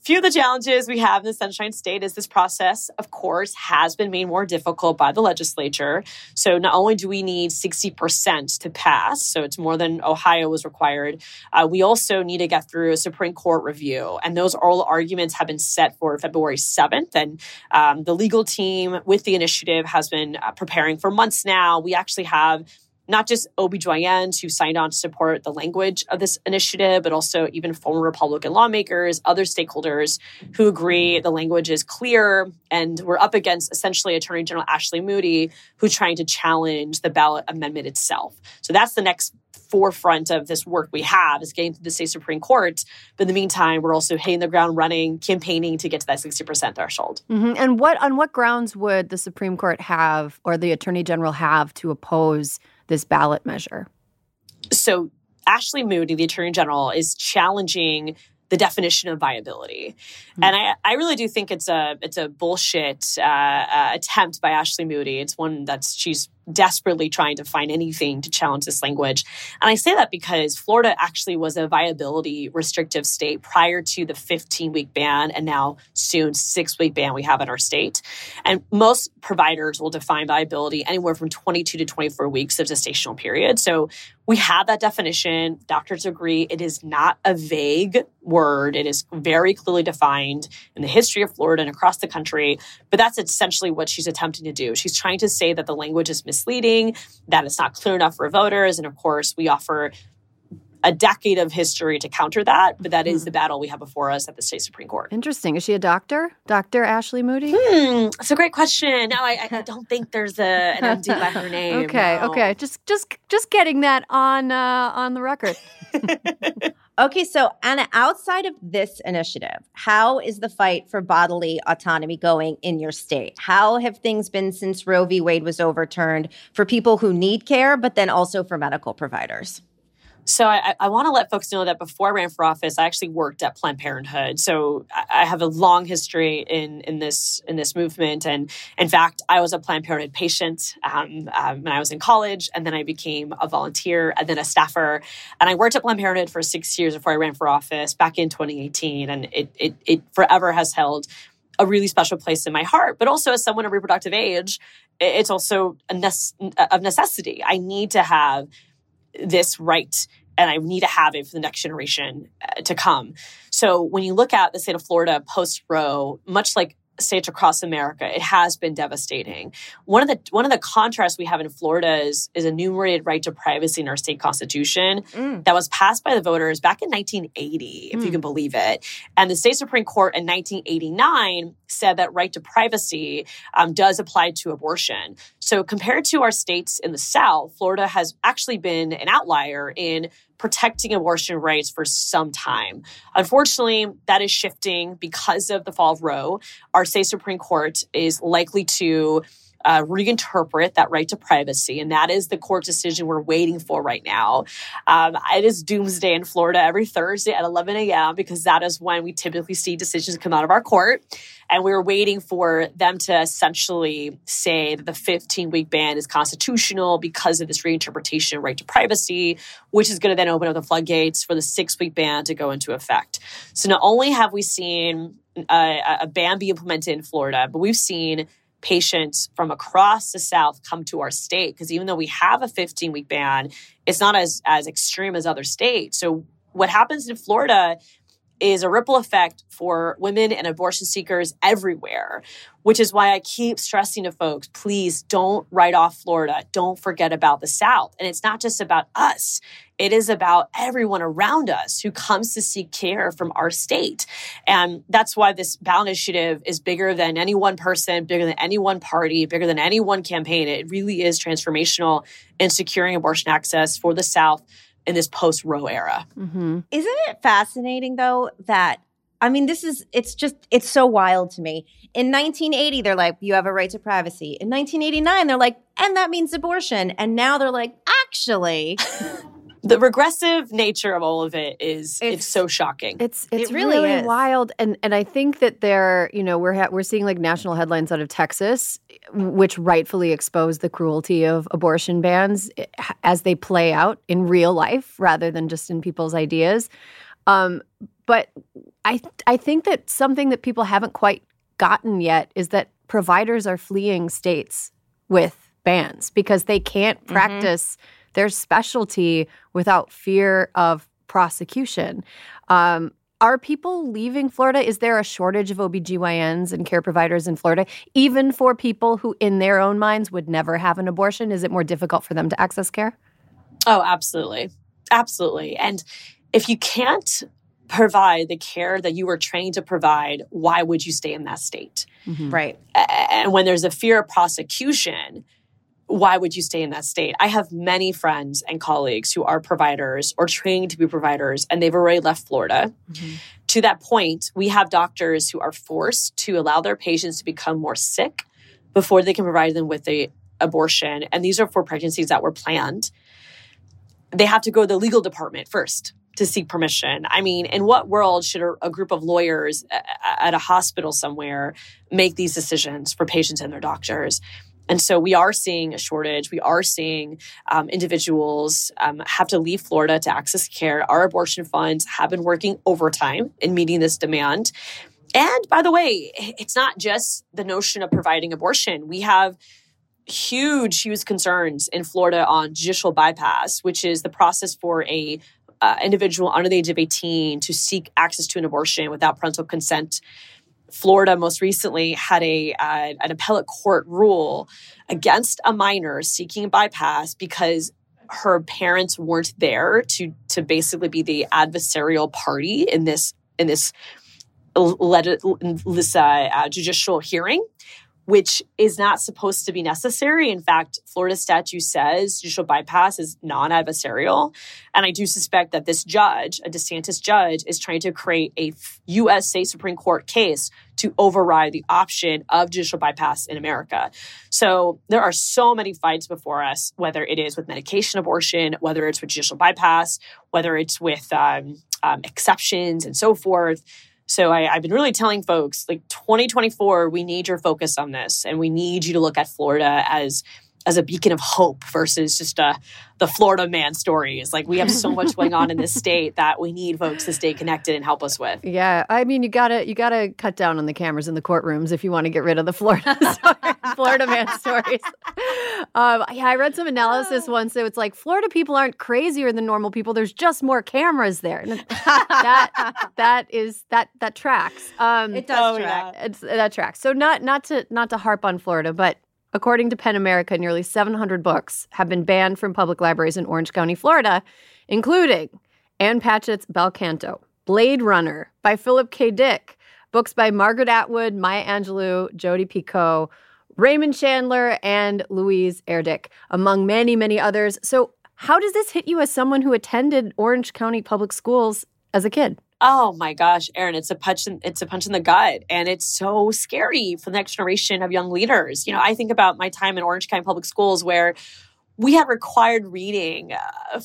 [SPEAKER 5] few of the challenges we have in the Sunshine State is this process, of course, has been made more difficult by the legislature. So not only do we need 60% to pass, so it's more than Ohio was required, we also need to get through a Supreme Court review. And those oral arguments have been set for February 7th. And the legal team with the initiative has been preparing for months now. We actually have not just OBGYNs who signed on to support the language of this initiative, but also even former Republican lawmakers, other stakeholders who agree the language is clear. And we're up against essentially Attorney General Ashley Moody, who's trying to challenge the ballot amendment itself. So that's the next forefront of this work we have, is getting to the state Supreme Court. But in the meantime, we're also hitting the ground running, campaigning to get to that 60% threshold.
[SPEAKER 1] Mm-hmm. And on what grounds would the Supreme Court have, or the Attorney General have, to oppose this ballot measure?
[SPEAKER 5] So Ashley Moody, the Attorney General, is challenging the definition of viability. Mm-hmm. And I really do think it's a bullshit attempt by Ashley Moody. It's one she's desperately trying to find anything to challenge this language. And I say that because Florida actually was a viability restrictive state prior to the 15-week ban and now soon 6-week ban we have in our state. And most providers will define viability anywhere from 22 to 24 weeks of gestational period. So we have that definition. Doctors agree it is not a vague word. It is very clearly defined in the history of Florida and across the country. But that's essentially what she's attempting to do. She's trying to say that the language is misleading, that it's not clear enough for voters. And of course, we offer a decade of history to counter that. But that is the battle we have before us at the state Supreme Court.
[SPEAKER 1] Interesting. Is she a doctor? Dr. Ashley Moody?
[SPEAKER 5] That's a great question. No, I don't think there's an MD by her name.
[SPEAKER 1] Okay. Just getting that on the record.
[SPEAKER 2] Okay, so Anna, outside of this initiative, how is the fight for bodily autonomy going in your state? How have things been since Roe v. Wade was overturned for people who need care, but then also for medical providers?
[SPEAKER 5] So I want to let folks know that before I ran for office, I actually worked at Planned Parenthood. So I have a long history in this movement. And in fact, I was a Planned Parenthood patient when I was in college, and then I became a volunteer and then a staffer. And I worked at Planned Parenthood for 6 years before I ran for office back in 2018. And it forever has held a really special place in my heart. But also as someone of reproductive age, it's also of necessity. I need to have this right, and I need to have it for the next generation to come. So when you look at the state of Florida post-Roe, much like states across America, it has been devastating. One of the contrasts we have in Florida is a enumerated right to privacy in our state constitution that was passed by the voters back in 1980, if you can believe it. And the state Supreme Court in 1989 said that right to privacy does apply to abortion. So compared to our states in the South, Florida has actually been an outlier in protecting abortion rights for some time. Unfortunately, that is shifting because of the fall of Roe. Our state Supreme Court is likely to reinterpret that right to privacy. And that is the court decision we're waiting for right now. It is doomsday in Florida every Thursday at 11 a.m. because that is when we typically see decisions come out of our court. And we're waiting for them to essentially say that the 15-week ban is constitutional because of this reinterpretation of right to privacy, which is going to then open up the floodgates for the 6-week ban to go into effect. So not only have we seen a ban be implemented in Florida, but we've seen patients from across the South come to our state, because even though we have a 15-week ban, it's not as extreme as other states. So what happens in Florida is a ripple effect for women and abortion seekers everywhere, which is why I keep stressing to folks, please don't write off Florida. Don't forget about the South. And it's not just about us. It is about everyone around us who comes to seek care from our state. And that's why this ballot initiative is bigger than any one person, bigger than any one party, bigger than any one campaign. It really is transformational in securing abortion access for the South in this post-Roe era.
[SPEAKER 2] Mm-hmm. Isn't it fascinating, though, that, I mean, it's so wild to me. In 1980, they're like, you have a right to privacy. In 1989, they're like, and that means abortion. And now they're like, actually...
[SPEAKER 5] The regressive nature of all of it it's so shocking.
[SPEAKER 1] It's really wild, and I think that we're seeing like national headlines out of Texas, which rightfully expose the cruelty of abortion bans as they play out in real life rather than just in people's ideas. But I think that something that people haven't quite gotten yet is that providers are fleeing states with bans because they can't practice their specialty without fear of prosecution. Are people leaving Florida? Is there a shortage of OBGYNs and care providers in Florida, even for people who in their own minds would never have an abortion? Is it more difficult for them to access care?
[SPEAKER 5] Oh, absolutely. Absolutely. And if you can't provide the care that you were trained to provide, why would you stay in that state?
[SPEAKER 2] Right.
[SPEAKER 5] And when there's a fear of prosecution, why would you stay in that state? I have many friends and colleagues who are providers or trained to be providers, and they've already left Florida. To that point, we have doctors who are forced to allow their patients to become more sick before they can provide them with the abortion. And these are for pregnancies that were planned. They have to go to the legal department first to seek permission. I mean, in what world should a group of lawyers at a hospital somewhere make these decisions for patients and their doctors? And so we are seeing a shortage. We are seeing individuals have to leave Florida to access care. Our abortion funds have been working overtime in meeting this demand. And by the way, it's not just the notion of providing abortion. We have huge concerns in Florida on judicial bypass, which is the process for a individual under the age of 18 to seek access to an abortion without parental consent. Florida most recently had an appellate court rule against a minor seeking a bypass because her parents weren't there to basically be the adversarial party in this judicial hearing, which is not supposed to be necessary. In fact, Florida statute says judicial bypass is non-adversarial. And I do suspect that this judge, a DeSantis judge, is trying to create a U.S. State Supreme Court case to override the option of judicial bypass in America. So there are so many fights before us, whether it is with medication abortion, whether it's with judicial bypass, whether it's with exceptions and so forth. So I've been really telling folks, like 2024, we need your focus on this. And we need you to look at Florida as a beacon of hope versus just the Florida man stories. Like we have so much going on in this state that we need folks to stay connected and help us with.
[SPEAKER 1] Yeah. I mean, you gotta cut down on the cameras in the courtrooms if you want to get rid of the Florida man stories. I read some analysis once. So it's like Florida people aren't crazier than normal people. There's just more cameras there. And that tracks.
[SPEAKER 2] It does track.
[SPEAKER 1] That tracks. So not to harp on Florida, but according to PEN America, nearly 700 books have been banned from public libraries in Orange County, Florida, including Ann Patchett's Bel Canto, Blade Runner by Philip K. Dick, books by Margaret Atwood, Maya Angelou, Jodi Picoult, Raymond Chandler, and Louise Erdrich, among many, many others. So how does this hit you as someone who attended Orange County Public Schools as a kid?
[SPEAKER 5] Oh my gosh, Erin, it's a punch in the gut. And it's so scary for the next generation of young leaders. You know, I think about my time in Orange County Public Schools where we had required reading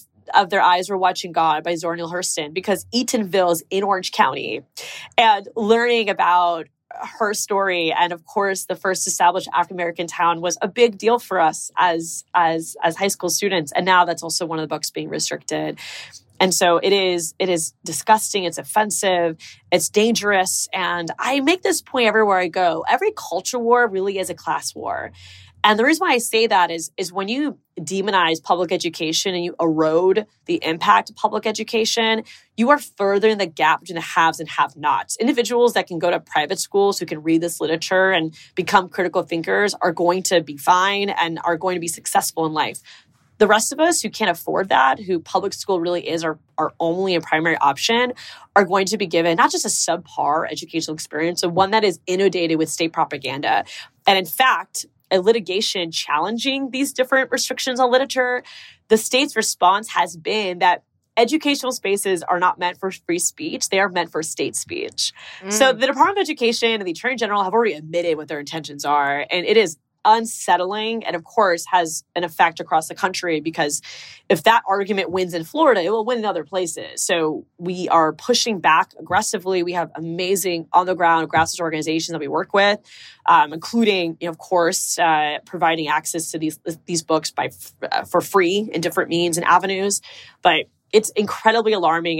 [SPEAKER 5] of Their Eyes Were Watching God by Zora Neale Hurston because Eatonville's in Orange County. And learning about her story and, of course, the first established African-American town was a big deal for us as high school students. And now that's also one of the books being restricted. And so it is disgusting, it's offensive, it's dangerous. And I make this point everywhere I go. Every culture war really is a class war. And the reason why I say that is when you demonize public education and you erode the impact of public education, you are furthering the gap between the haves and have-nots. Individuals that can go to private schools who can read this literature and become critical thinkers are going to be fine and are going to be successful in life. The rest of us who can't afford that, who public school really is our only and primary option, are going to be given not just a subpar educational experience, but one that is inundated with state propaganda. And in fact, a litigation challenging these different restrictions on literature, the state's response has been that educational spaces are not meant for free speech. They are meant for state speech. So the Department of Education and the Attorney General have already admitted what their intentions are. And it is unsettling and, of course, has an effect across the country because if that argument wins in Florida, it will win in other places. So we are pushing back aggressively. We have amazing on-the-ground grassroots organizations that we work with, including, of course, providing access to these books for free in different means and avenues. But it's incredibly alarming,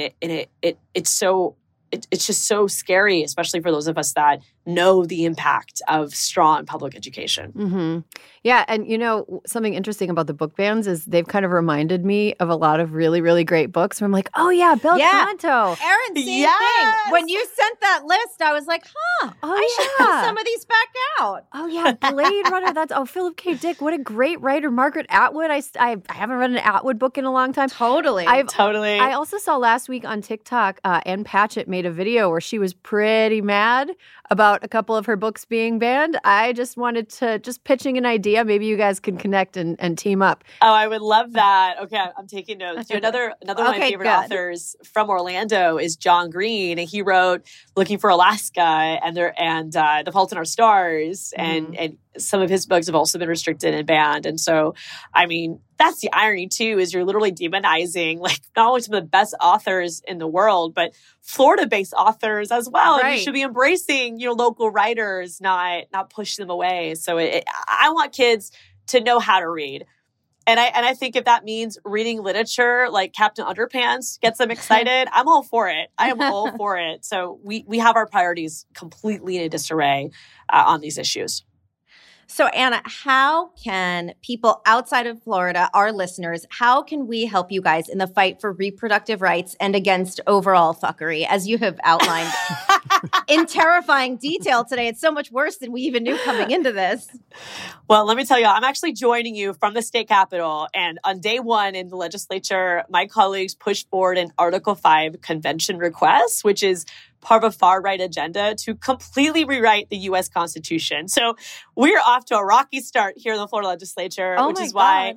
[SPEAKER 5] it's just so scary, especially for those of us that know the impact of strong public education.
[SPEAKER 1] Mm-hmm. Yeah. And, something interesting about the book bans is they've kind of reminded me of a lot of really, really great books where I'm like, oh, yeah, Bel Canto.
[SPEAKER 2] Erin, same thing. When you sent that list, I was like, I should put some of these back out.
[SPEAKER 1] Oh, yeah. Blade Runner. Philip K. Dick. What a great writer. Margaret Atwood. I haven't read an Atwood book in a long time.
[SPEAKER 2] Totally.
[SPEAKER 1] I also saw last week on TikTok, Ann Patchett made a video where she was pretty mad about a couple of her books being banned. I just wanted to pitching an idea. Maybe you guys can connect and team up.
[SPEAKER 5] Oh, I would love that. Okay, I'm taking notes. Another one of my favorite authors from Orlando is John Green. And he wrote Looking for Alaska and The Fault in Our Stars. And some of his books have also been restricted and banned. And so, I mean, that's the irony too, is you're literally demonizing not only some of the best authors in the world, but Florida-based authors as well. Right. And you should be embracing local writers, not push them away. So I want kids to know how to read. And I think if that means reading literature like Captain Underpants gets them excited, I'm all for it. I am all for it. So we have our priorities completely in a disarray on these issues.
[SPEAKER 2] So, Anna, how can people outside of Florida, our listeners, how can we help you guys in the fight for reproductive rights and against overall fuckery, as you have outlined in terrifying detail today? It's so much worse than we even knew coming into this.
[SPEAKER 5] Well, let me tell you, I'm actually joining you from the state capitol. And on day one in the legislature, my colleagues pushed forward an Article 5 convention request, which is part of a far-right agenda to completely rewrite the U.S. Constitution. So we're off to a rocky start here in the Florida legislature, which is why,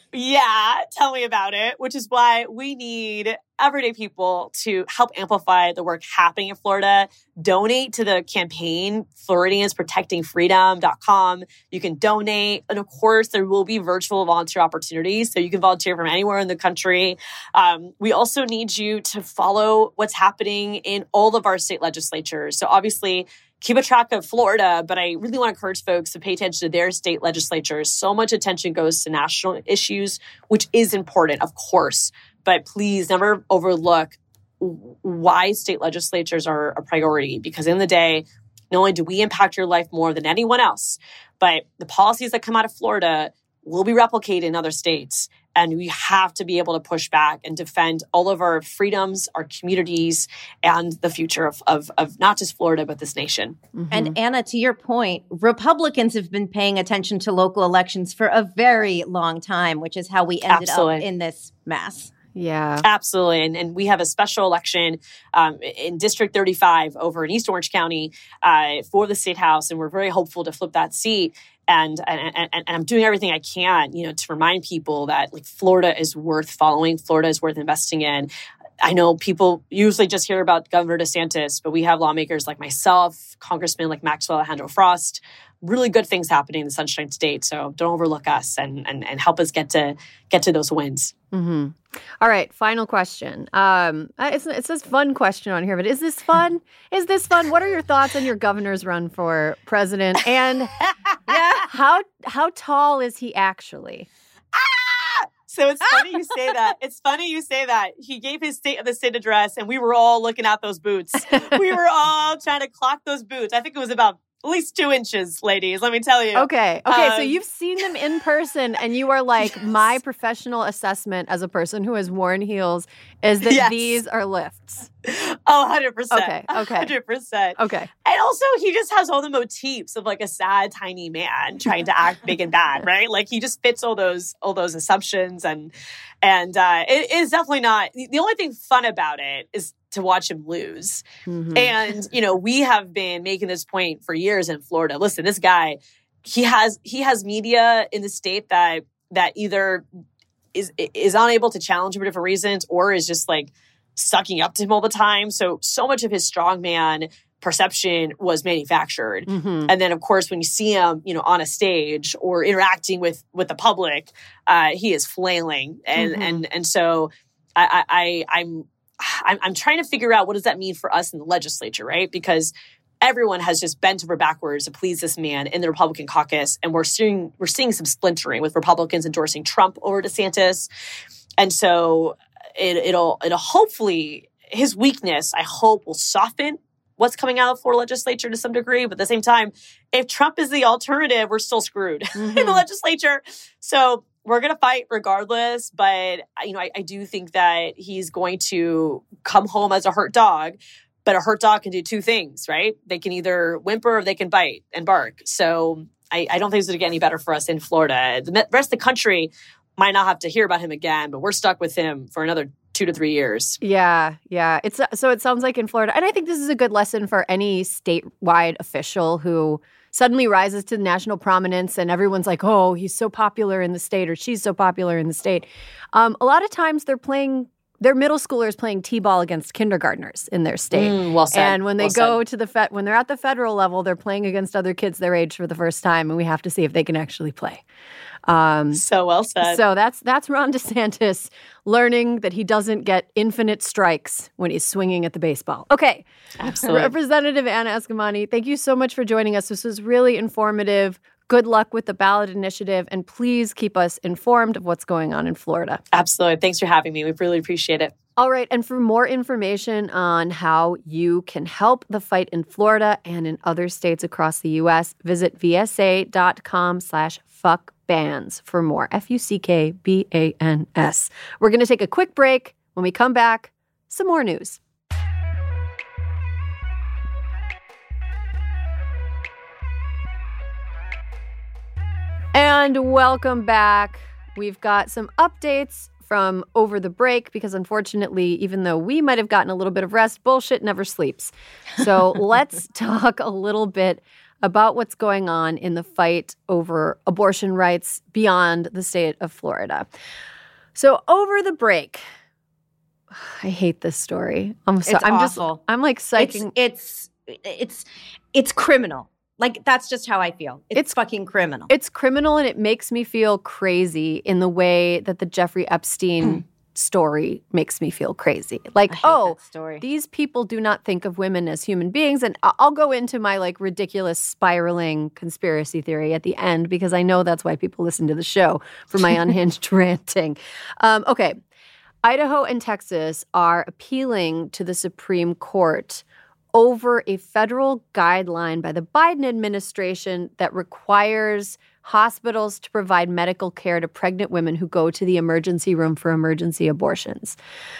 [SPEAKER 5] tell me about it, which is why we need everyday people to help amplify the work happening in Florida. Donate to the campaign, FloridiansProtectingFreedom.com. You can donate. And of course, there will be virtual volunteer opportunities, so you can volunteer from anywhere in the country. We also need you to follow what's happening in all of our state legislatures. So obviously, keep a track of Florida, but I really want to encourage folks to pay attention to their state legislatures. So much attention goes to national issues, which is important, of course. But please never overlook why state legislatures are a priority. Because in the day, not only do we impact your life more than anyone else, but the policies that come out of Florida will be replicated in other states. And we have to be able to push back and defend all of our freedoms, our communities, and the future of not just Florida, but this nation.
[SPEAKER 2] Mm-hmm. And Anna, to your point, Republicans have been paying attention to local elections for a very long time, which is how we ended up in this mess.
[SPEAKER 1] Yeah,
[SPEAKER 5] absolutely. And we have a special election in District 35 over in East Orange County for the state house. And we're very hopeful to flip that seat. And I'm doing everything I can, to remind people that Florida is worth following. Florida is worth investing in. I know people usually just hear about Governor DeSantis, but we have lawmakers like myself, congressmen like Maxwell Alejandro Frost, really good things happening in the Sunshine State. So don't overlook us and help us get to those wins.
[SPEAKER 1] Mm-hmm. All right, final question. It says fun question on here, but is this fun? Is this fun? What are your thoughts on your governor's run for president? And how tall is he actually?
[SPEAKER 5] So it's funny you say that. It's funny you say that. He gave his state address, and we were all looking at those boots. We were all trying to clock those boots. I think it was about at least 2 inches, ladies, let me tell you.
[SPEAKER 1] Okay, so you've seen them in person, and you are like, yes. My professional assessment as a person who has worn heels is that these are lifts.
[SPEAKER 5] Oh, 100%.
[SPEAKER 1] Okay.
[SPEAKER 5] 100%.
[SPEAKER 1] Okay.
[SPEAKER 5] And also, he just has all the motifs of a sad, tiny man trying to act big and bad, right? He just fits all those assumptions, and it is definitely not. The only thing fun about it is to watch him lose. Mm-hmm. And, we have been making this point for years in Florida. Listen, this guy, he has media in the state that either is unable to challenge him for different reasons or is just sucking up to him all the time. So much of his strongman perception was manufactured. Mm-hmm. And then, of course, when you see him, on a stage or interacting with the public, he is flailing. And so I'm trying to figure out what does that mean for us in the legislature, right? Because everyone has just bent over backwards to please this man in the Republican caucus, and we're seeing some splintering with Republicans endorsing Trump over DeSantis. And so it'll hopefully, his weakness, I hope, will soften what's coming out of the Florida legislature to some degree. But at the same time, if Trump is the alternative, we're still screwed in the legislature. So we're going to fight regardless. But, I do think that he's going to come home as a hurt dog. But a hurt dog can do two things, right? They can either whimper or they can bite and bark. So I don't think it's going to get any better for us in Florida. The rest of the country might not have to hear about him again, but we're stuck with him for another 2 to 3 years.
[SPEAKER 1] Yeah. So it sounds like in Florida, and I think this is a good lesson for any statewide official who suddenly rises to national prominence and everyone's like, oh, he's so popular in the state or she's so popular in the state. A lot of times they're middle schoolers playing t-ball against kindergartners in their state.
[SPEAKER 5] Well said.
[SPEAKER 1] And when they go to when they're at the federal level, they're playing against other kids their age for the first time, and we have to see if they can actually play.
[SPEAKER 5] So well said.
[SPEAKER 1] So that's Ron DeSantis learning that he doesn't get infinite strikes when he's swinging at the baseball. Okay.
[SPEAKER 5] Absolutely.
[SPEAKER 1] Representative Anna Eskamani, thank you so much for joining us. This was really informative. Good luck with the ballot initiative, and please keep us informed of what's going on in Florida.
[SPEAKER 5] Absolutely. Thanks for having me. We really appreciate it.
[SPEAKER 1] All right. And for more information on how you can help the fight in Florida and in other states across the U.S., visit vsa.com/fuckbans for more. FUCKBANS. We're going to take a quick break. When we come back, some more news. And welcome back. We've got some updates from over the break because unfortunately, even though we might have gotten a little bit of rest, bullshit never sleeps. So let's talk a little bit about what's going on in the fight over abortion rights beyond the state of Florida. So over the break, I hate this story. I'm
[SPEAKER 2] awful.
[SPEAKER 1] I'm like psyching.
[SPEAKER 2] It's criminal. Like, that's just how I feel. It's fucking criminal.
[SPEAKER 1] It's criminal, and it makes me feel crazy in the way that the Jeffrey Epstein story makes me feel crazy. Like,
[SPEAKER 2] that story.
[SPEAKER 1] These people do not think of women as human beings. And I'll go into my like ridiculous spiraling conspiracy theory at the end because I know that's why people listen to the show, for my unhinged ranting. Okay. Idaho and Texas are appealing to the Supreme Court over a federal guideline by the Biden administration that requires hospitals to provide medical care to pregnant women who go to the emergency room for emergency abortions.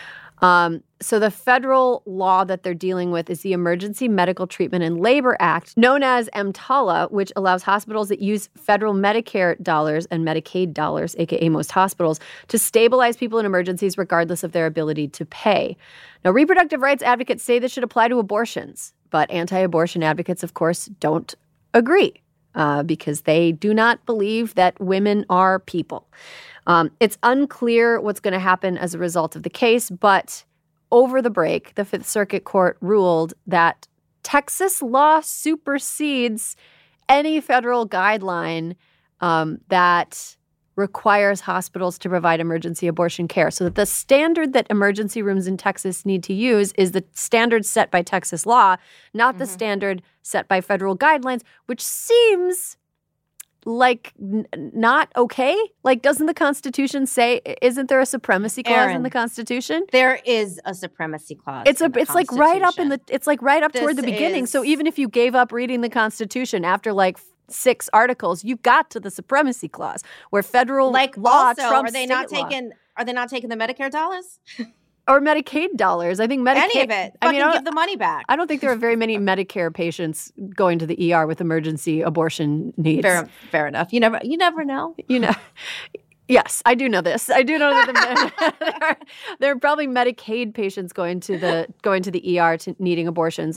[SPEAKER 1] So the federal law that they're dealing with is the Emergency Medical Treatment and Labor Act, known as EMTALA, which allows hospitals that use federal Medicare dollars and Medicaid dollars, aka most hospitals, to stabilize people in emergencies regardless of their ability to pay. Now, reproductive rights advocates say this should apply to abortions, but anti-abortion advocates, of course, don't agree because they do not believe that women are people. It's unclear what's going to happen as a result of the case, but over the break, the Fifth Circuit Court ruled that Texas law supersedes any federal guideline that requires hospitals to provide emergency abortion care. So that the standard that emergency rooms in Texas need to use is the standard set by Texas law, not the standard set by federal guidelines, which seems like not okay. Like, doesn't the Constitution say, isn't there a supremacy clause in the Constitution?
[SPEAKER 2] There is a supremacy clause.
[SPEAKER 1] It's like right up toward the beginning. So even if you gave up reading the Constitution after like 6 articles, you got to the supremacy clause where federal law trumps state law.
[SPEAKER 2] Are they not taking the Medicare dollars?
[SPEAKER 1] Or Medicaid dollars. I think Medicaid.
[SPEAKER 2] Any of it. Give the money back.
[SPEAKER 1] I don't think there are very many Medicare patients going to the ER with emergency abortion needs.
[SPEAKER 2] Fair enough. You never know.
[SPEAKER 1] Yes, I do know this. I do know that there are probably Medicaid patients going to the ER needing abortions.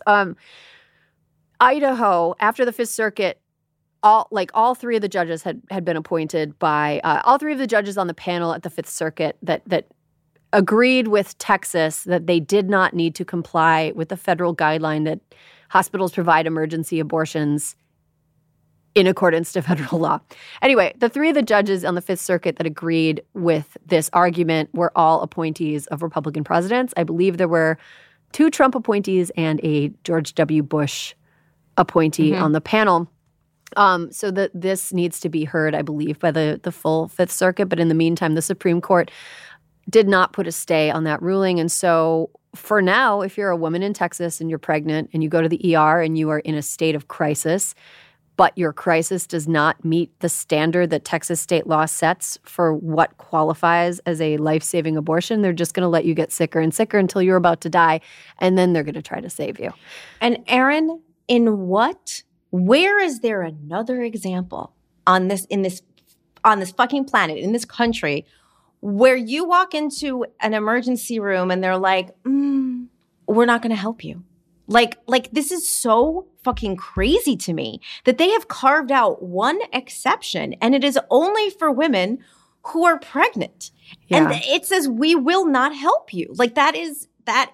[SPEAKER 1] Idaho, after the Fifth Circuit, all 3 of the judges had been appointed by all 3 of the judges on the panel at the Fifth Circuit that agreed with Texas that they did not need to comply with the federal guideline that hospitals provide emergency abortions in accordance to federal law. Anyway, the 3 of the judges on the Fifth Circuit that agreed with this argument were all appointees of Republican presidents. I believe there were 2 Trump appointees and a George W. Bush appointee on the panel. So that this needs to be heard, I believe, by the full Fifth Circuit. But in the meantime, the Supreme Court did not put a stay on that ruling. And so for now, if you're a woman in Texas and you're pregnant and you go to the ER and you are in a state of crisis, but your crisis does not meet the standard that Texas state law sets for what qualifies as a life-saving abortion, they're just going to let you get sicker and sicker until you're about to die, and then they're going to try to save you.
[SPEAKER 2] And Erin, where is there another example on this fucking planet, in this country, where you walk into an emergency room and they're like, we're not going to help you? Like this is so fucking crazy to me that they have carved out one exception, and it is only for women who are pregnant. Yeah. And it says, we will not help you. Like that is,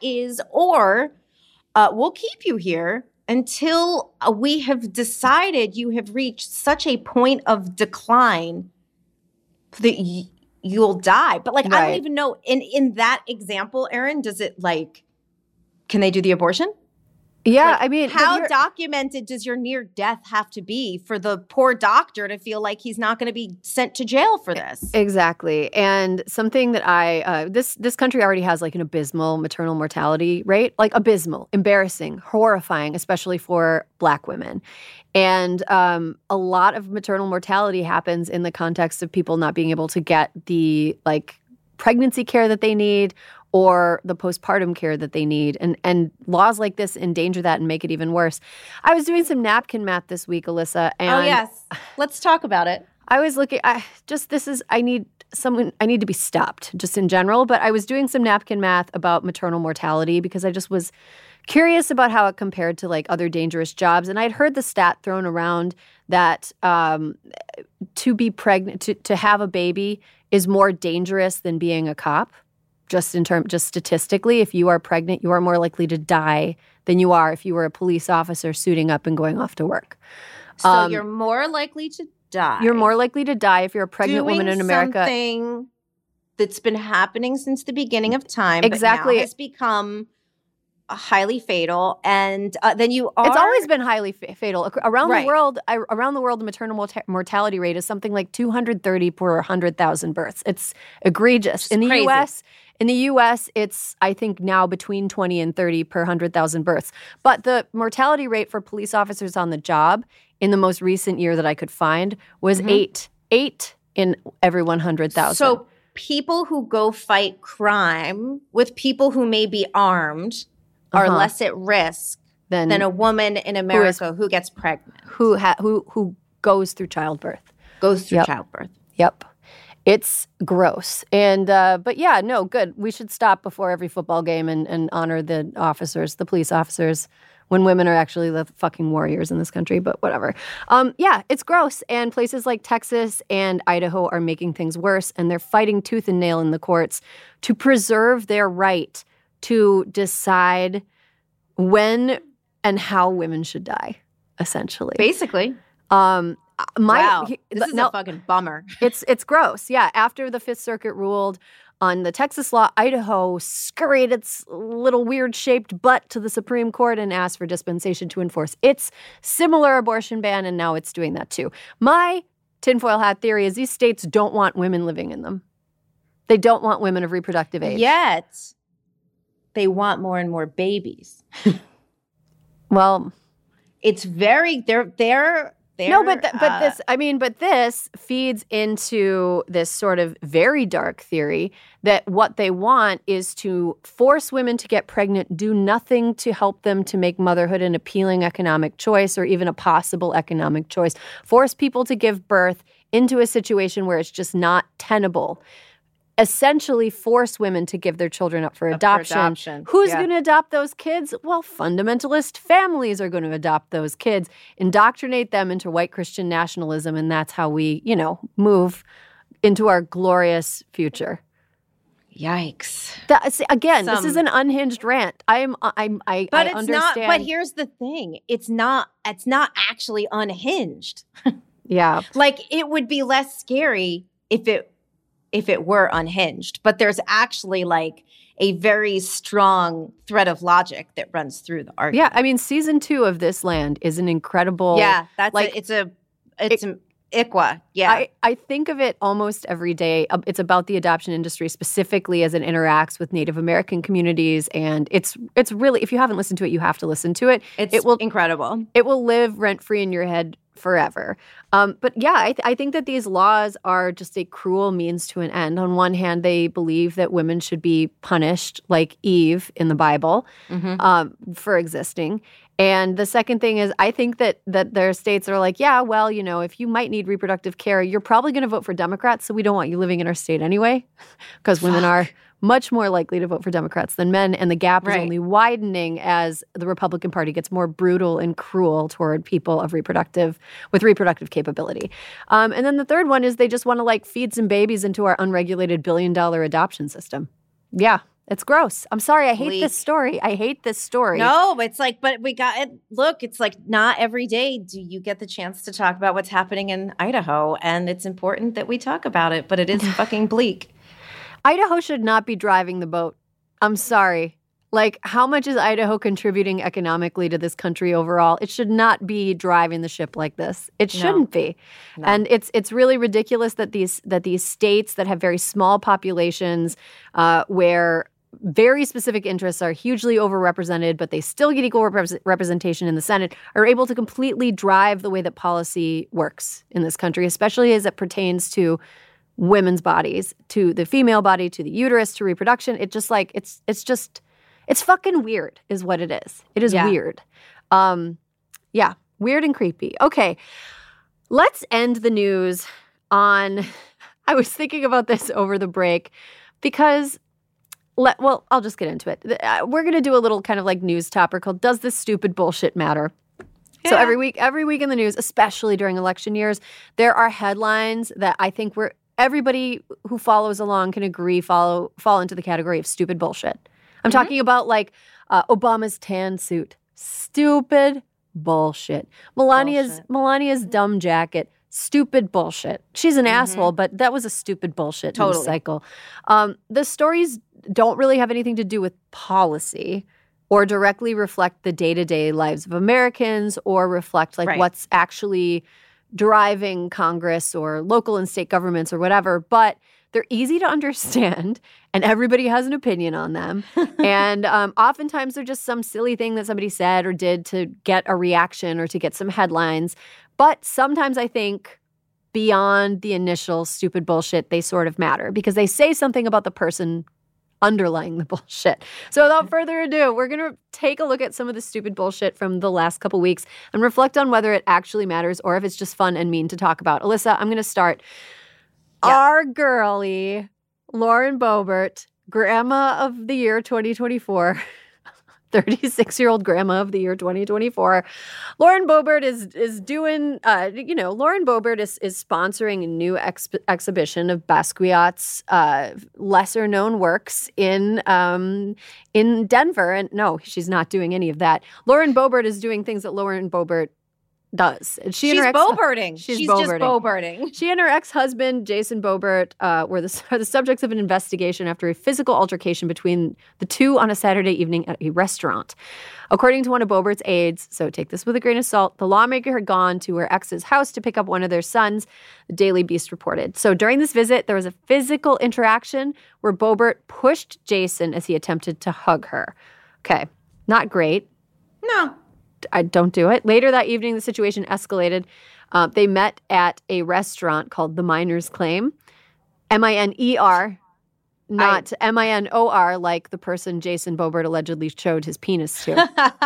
[SPEAKER 2] or we'll keep you here until we have decided you have reached such a point of decline that you'll die. But like, right. I don't even know, in that example, Erin, does it can they do the abortion?
[SPEAKER 1] Yeah, I mean,
[SPEAKER 2] how documented does your near death have to be for the poor doctor to feel like he's not going to be sent to jail for this?
[SPEAKER 1] Exactly. And something that this country already has like an abysmal maternal mortality rate, like abysmal, embarrassing, horrifying, especially for Black women. And a lot of maternal mortality happens in the context of people not being able to get the pregnancy care that they need or the postpartum care that they need. And laws like this endanger that and make it even worse. I was doing some napkin math this week, Alyssa. And
[SPEAKER 2] oh, yes. Let's talk about it.
[SPEAKER 1] I was looking, I need to be stopped just in general. But I was doing some napkin math about maternal mortality because I just was curious about how it compared to like other dangerous jobs. And I'd heard the stat thrown around that to be pregnant, to have a baby is more dangerous than being a cop. Just statistically, if you are pregnant, you are more likely to die than you are if you were a police officer suiting up and going off to work.
[SPEAKER 2] So you're more likely to die.
[SPEAKER 1] You're more likely to die if you're a pregnant woman in America.
[SPEAKER 2] Something that's been happening since the beginning of time.
[SPEAKER 1] Exactly.
[SPEAKER 2] But now has become highly fatal, and then you are.
[SPEAKER 1] It's always been highly fatal around
[SPEAKER 2] right.
[SPEAKER 1] the world. Around the world, the maternal mortality rate is something like 230 per 100,000 births. It's egregious. In the U.S., it's I think now between 20 and 30 per 100,000 births. But the mortality rate for police officers on the job in the most recent year that I could find was 8 in every 100,000.
[SPEAKER 2] So people who go fight crime with people who may be armed are less at risk than a woman in America who gets pregnant.
[SPEAKER 1] Who goes through childbirth.
[SPEAKER 2] Childbirth.
[SPEAKER 1] Yep. It's gross. And but yeah, no, good. We should stop before every football game and honor the officers, the police officers, when women are actually the fucking warriors in this country, but whatever. Yeah, it's gross. And places like Texas and Idaho are making things worse, and they're fighting tooth and nail in the courts to preserve their right to decide when and how women should die, essentially.
[SPEAKER 2] Basically.
[SPEAKER 1] Wow,
[SPEAKER 2] this is a fucking bummer.
[SPEAKER 1] It's gross. Yeah, after the Fifth Circuit ruled on the Texas law, Idaho scurried its little weird-shaped butt to the Supreme Court and asked for dispensation to enforce its similar abortion ban, and now it's doing that too. My tinfoil hat theory is these states don't want women living in them. They don't want women of reproductive age.
[SPEAKER 2] Yet they want more and more babies.
[SPEAKER 1] Well,
[SPEAKER 2] it's very they're
[SPEAKER 1] no, but this feeds into this sort of very dark theory that what they want is to force women to get pregnant, do nothing to help them to make motherhood an appealing economic choice or even a possible economic choice, force people to give birth into a situation where it's just not tenable. Essentially force women to give their children up for adoption. Who's going to adopt those kids? Well, fundamentalist families are going to adopt those kids, indoctrinate them into white Christian nationalism, and that's how we, move into our glorious future.
[SPEAKER 2] Yikes.
[SPEAKER 1] This is an unhinged rant. I understand.
[SPEAKER 2] Not, but here's the thing. It's not actually unhinged.
[SPEAKER 1] Yeah.
[SPEAKER 2] Like, it would be less scary if it were unhinged. But there's actually like a very strong thread of logic that runs through the argument.
[SPEAKER 1] Yeah, I mean, season 2 of This Land is an incredible.
[SPEAKER 2] Yeah, ICWA, yeah.
[SPEAKER 1] I think of it almost every day. It's about the adoption industry specifically as it interacts with Native American communities. And it's really, if you haven't listened to it, you have to listen to it.
[SPEAKER 2] It will incredible.
[SPEAKER 1] It will live rent-free in your head forever. But yeah, I think that these laws are just a cruel means to an end. On one hand, they believe that women should be punished like Eve in the Bible for existing. And the second thing is, I think that their states are like, yeah, well, if you might need reproductive care, you're probably going to vote for Democrats, so we don't want you living in our state anyway, because women are much more likely to vote for Democrats than men, and the gap is only widening as the Republican Party gets more brutal and cruel toward people with reproductive capability. And then the third one is they just want to feed some babies into our unregulated billion-dollar adoption system. Yeah. It's gross. I'm sorry. I hate this story.
[SPEAKER 2] No, it's but we got it. Look, it's not every day do you get the chance to talk about what's happening in Idaho. And it's important that we talk about it, but it is fucking bleak.
[SPEAKER 1] Idaho should not be driving the boat. I'm sorry. How much is Idaho contributing economically to this country overall? It should not be driving the ship like this. It shouldn't be. No. And it's really ridiculous that these states that have very small populations where very specific interests are hugely overrepresented, but they still get equal representation in the Senate, are able to completely drive the way that policy works in this country, especially as it pertains to women's bodies, to the female body, to the uterus, to reproduction. It just it's fucking weird is what it is. It is weird. Weird and creepy. Okay, let's end the news on, I was thinking about this over the break because I'll just get into it. We're going to do a little kind of news topper called Does This Stupid Bullshit Matter? Yeah. So every week in the news, especially during election years, there are headlines that I think everybody who follows along can agree fall into the category of stupid bullshit. I'm talking about Obama's tan suit. Stupid bullshit. Melania's dumb jacket. Stupid bullshit. She's an asshole, but that was a stupid bullshit news cycle. The stories don't really have anything to do with policy or directly reflect the day-to-day lives of Americans or reflect what's actually driving Congress or local and state governments or whatever, but they're easy to understand and everybody has an opinion on them. And oftentimes they're just some silly thing that somebody said or did to get a reaction or to get some headlines. But sometimes I think beyond the initial stupid bullshit, they sort of matter because they say something about the person underlying the bullshit. So without further ado, we're going to take a look at some of the stupid bullshit from the last couple weeks and reflect on whether it actually matters or if it's just fun and mean to talk about. Alyssa, I'm going to start. Yeah. Our girlie, Lauren Boebert, Grandma of the Year 2024, 36-year-old Grandma of the Year 2024. Lauren Boebert is doing, Lauren Boebert is sponsoring a new exhibition of Basquiat's lesser-known works in Denver. And no, she's not doing any of that. Lauren Boebert is doing things that Lauren Boebert does. She's
[SPEAKER 2] Boeberting.
[SPEAKER 1] She's
[SPEAKER 2] just Boeberting.
[SPEAKER 1] She and her ex-husband, Jason Boebert, were the subjects of an investigation after a physical altercation between the two on a Saturday evening at a restaurant. According to one of Boebert's aides, so take this with a grain of salt, the lawmaker had gone to her ex's house to pick up one of their sons, the Daily Beast reported. So during this visit, there was a physical interaction where Boebert pushed Jason as he attempted to hug her. Okay, not great.
[SPEAKER 2] No.
[SPEAKER 1] I don't do it. Later that evening, the situation escalated. They met at a restaurant called The Miner's Claim. M-I-N-E-R, not M-I-N-O-R, like the person Jason Boebert allegedly showed his penis to.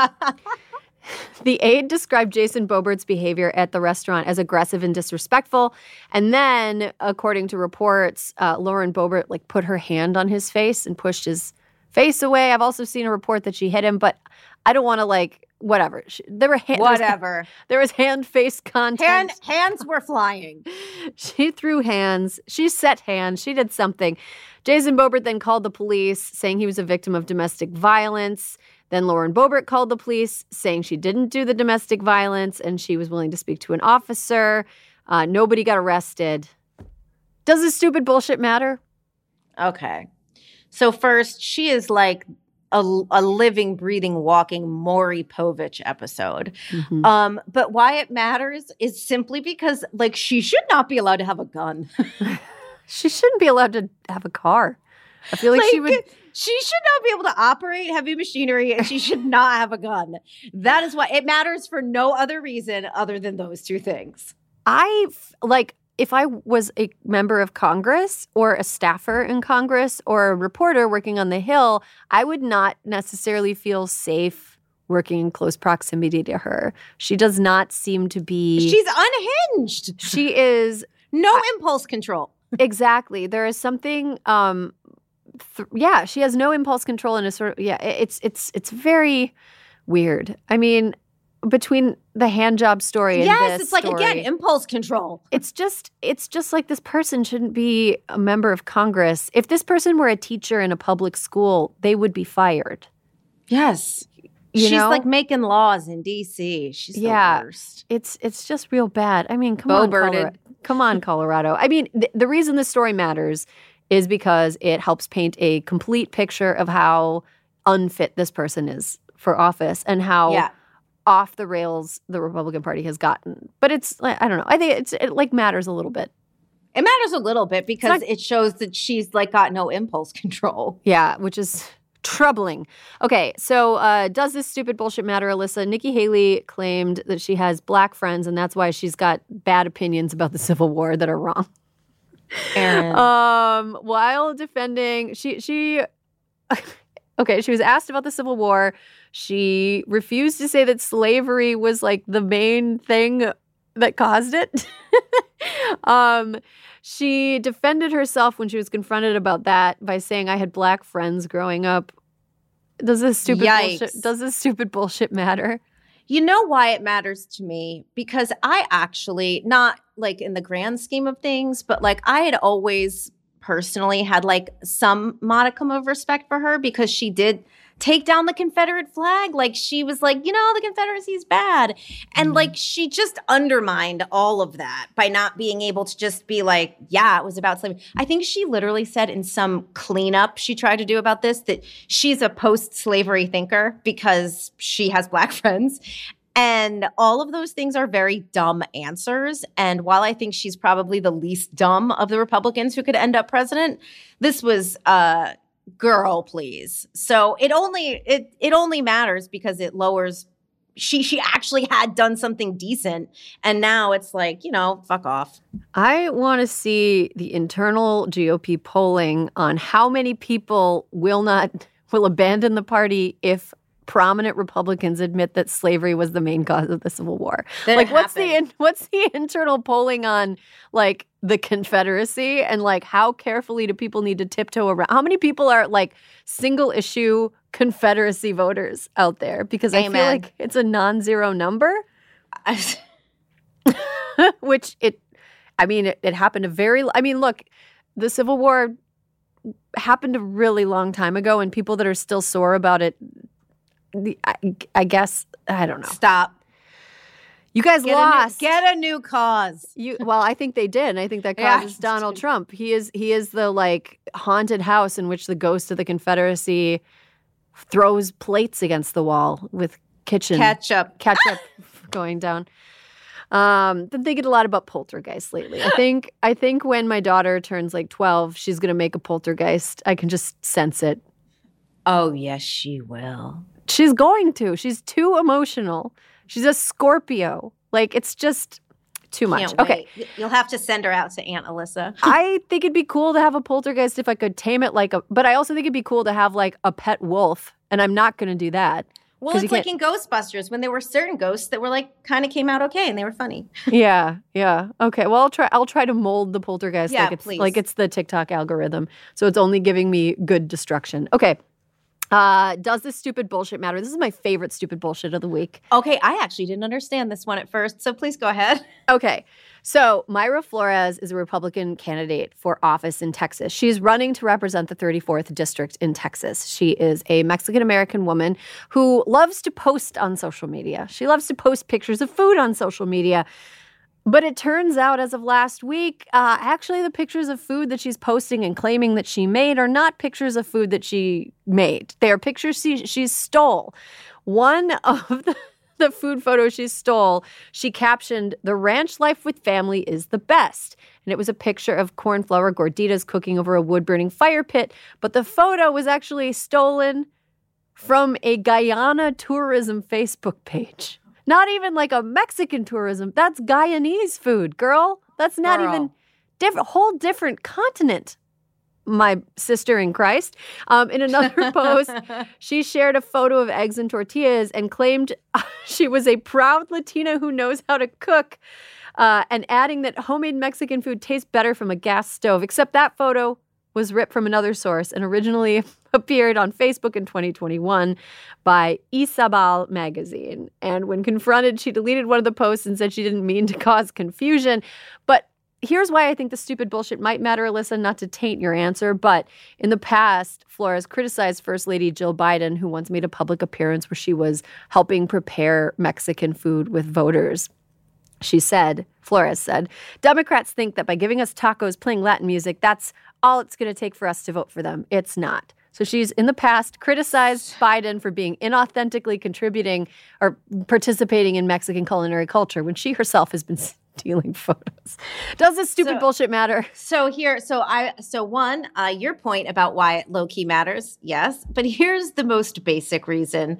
[SPEAKER 1] The aide described Jason Boebert's behavior at the restaurant as aggressive and disrespectful. And then, according to reports, Lauren Boebert put her hand on his face and pushed his face away. I've also seen a report that she hit him, but I don't want to whatever. There was hand-face contact.
[SPEAKER 2] Hands were flying.
[SPEAKER 1] She threw hands. She set hands. She did something. Jason Boebert then called the police, saying he was a victim of domestic violence. Then Lauren Boebert called the police, saying she didn't do the domestic violence and she was willing to speak to an officer. Nobody got arrested. Does this stupid bullshit matter?
[SPEAKER 2] Okay. So first, she is a living, breathing, walking Maury Povich episode. But why it matters is simply because, like, she should not be allowed to have a gun.
[SPEAKER 1] She shouldn't be allowed to have a car. I feel like she would.
[SPEAKER 2] She should not be able to operate heavy machinery, and she should not have a gun. That is why it matters, for no other reason other than those two things.
[SPEAKER 1] If I was a member of Congress or a staffer in Congress or a reporter working on the Hill, I would not necessarily feel safe working in close proximity to her. She does not seem to be...
[SPEAKER 2] She's unhinged.
[SPEAKER 1] She is...
[SPEAKER 2] No impulse control.
[SPEAKER 1] Exactly. There is something... she has no impulse control and a sort of... Yeah, it's very weird. I mean... Between the hand job story and this
[SPEAKER 2] it's like,
[SPEAKER 1] story,
[SPEAKER 2] again, impulse control.
[SPEAKER 1] It's just like this person shouldn't be a member of Congress. If this person were a teacher in a public school, they would be fired.
[SPEAKER 2] Yes. She's like making laws in D.C. She's the worst.
[SPEAKER 1] It's just real bad. I mean, come on, Colorado. I mean, the reason this story matters is because it helps paint a complete picture of how unfit this person is for office and how off the rails the Republican Party has gotten. But it's, I don't know. I think it matters a little bit.
[SPEAKER 2] It matters a little bit because it shows that she's like got no impulse control.
[SPEAKER 1] Yeah, which is troubling. Okay, so does this stupid bullshit matter, Alyssa? Nikki Haley claimed that she has black friends and that's why she's got bad opinions about the Civil War that are wrong.
[SPEAKER 2] Erin.
[SPEAKER 1] While defending, she was asked about the Civil War. She refused to say that slavery was like the main thing that caused it. She defended herself when she was confronted about that by saying, I had black friends growing up. Does this stupid bullshit matter?
[SPEAKER 2] You know why it matters to me? Because I actually, not like in the grand scheme of things, but like I had always personally had like some modicum of respect for her because she did take down the Confederate flag. Like she was like, the Confederacy is bad. And like she just undermined all of that by not being able to just be like, yeah, it was about slavery. I think she literally said in some cleanup she tried to do about this that she's a post-slavery thinker because she has black friends. And all of those things are very dumb answers. And while I think she's probably the least dumb of the Republicans who could end up president, this was girl, please. So it only matters because it lowers. She actually had done something decent, and now it's like, fuck off.
[SPEAKER 1] I want to see the internal GOP polling on how many people will abandon the party if prominent Republicans admit that slavery was the main cause of the Civil War. What's the internal polling on like the Confederacy and like how carefully do people need to tiptoe around? How many people are like single issue Confederacy voters out there? Because I feel like it's a non-zero number. Which it happened look, the Civil War happened a really long time ago, and people that are still sore about it, I guess, I don't know.
[SPEAKER 2] Stop.
[SPEAKER 1] You guys lost.
[SPEAKER 2] Get a new cause.
[SPEAKER 1] Well, I think they did. And I think that cause is Donald Trump. He is the like haunted house in which the ghost of the Confederacy throws plates against the wall with ketchup going down. Been thinking a lot about poltergeists lately. I think when my daughter turns like 12, she's gonna make a poltergeist. I can just sense it.
[SPEAKER 2] Oh yes, she will.
[SPEAKER 1] She's going to. She's too emotional. She's a Scorpio. Like, it's just too much.
[SPEAKER 2] Can't wait. Okay. You'll have to send her out to Aunt Alyssa.
[SPEAKER 1] I think it'd be cool to have a poltergeist if I could tame it but I also think it'd be cool to have like a pet wolf, and I'm not going to do that.
[SPEAKER 2] Well, it's like in Ghostbusters when there were certain ghosts that were like kind of came out okay and they were funny.
[SPEAKER 1] Yeah. Okay. Well, I'll try to mold the poltergeist
[SPEAKER 2] please.
[SPEAKER 1] Like it's the TikTok algorithm. So it's only giving me good destruction. Okay. Does this stupid bullshit matter? This is my favorite stupid bullshit of the week.
[SPEAKER 2] Okay, I actually didn't understand this one at first, so please go ahead.
[SPEAKER 1] Okay, so Mayra Flores is a Republican candidate for office in Texas. She's running to represent the 34th district in Texas. She is a Mexican-American woman who loves to post on social media. She loves to post pictures of food on social media. But it turns out, as of last week, actually the pictures of food that she's posting and claiming that she made are not pictures of food that she made. They are pictures she stole. One of the food photos she stole, she captioned, "The ranch life with family is the best." And it was a picture of cornflour gorditas cooking over a wood-burning fire pit. But the photo was actually stolen from a Guyana tourism Facebook page. Not even like a Mexican tourism. That's Guyanese food, girl. That's not even different, whole different continent, my sister in Christ. In another post, she shared a photo of eggs and tortillas and claimed she was a proud Latina who knows how to cook, and adding that homemade Mexican food tastes better from a gas stove, except that photo was ripped from another source and originally appeared on Facebook in 2021 by Isabel magazine. And when confronted, she deleted one of the posts and said she didn't mean to cause confusion. But here's why I think the stupid bullshit might matter, Alyssa, not to taint your answer. But in the past, Flores criticized First Lady Jill Biden, who once made a public appearance where she was helping prepare Mexican food with voters. She said, Flores said, "Democrats think that by giving us tacos, playing Latin music, that's all it's going to take for us to vote for them. It's not." So she's, in the past, criticized Biden for being inauthentically contributing or participating in Mexican culinary culture when she herself has been stealing photos. Does this stupid bullshit matter?
[SPEAKER 2] So one, your point about why it low-key matters, yes. But here's the most basic reason.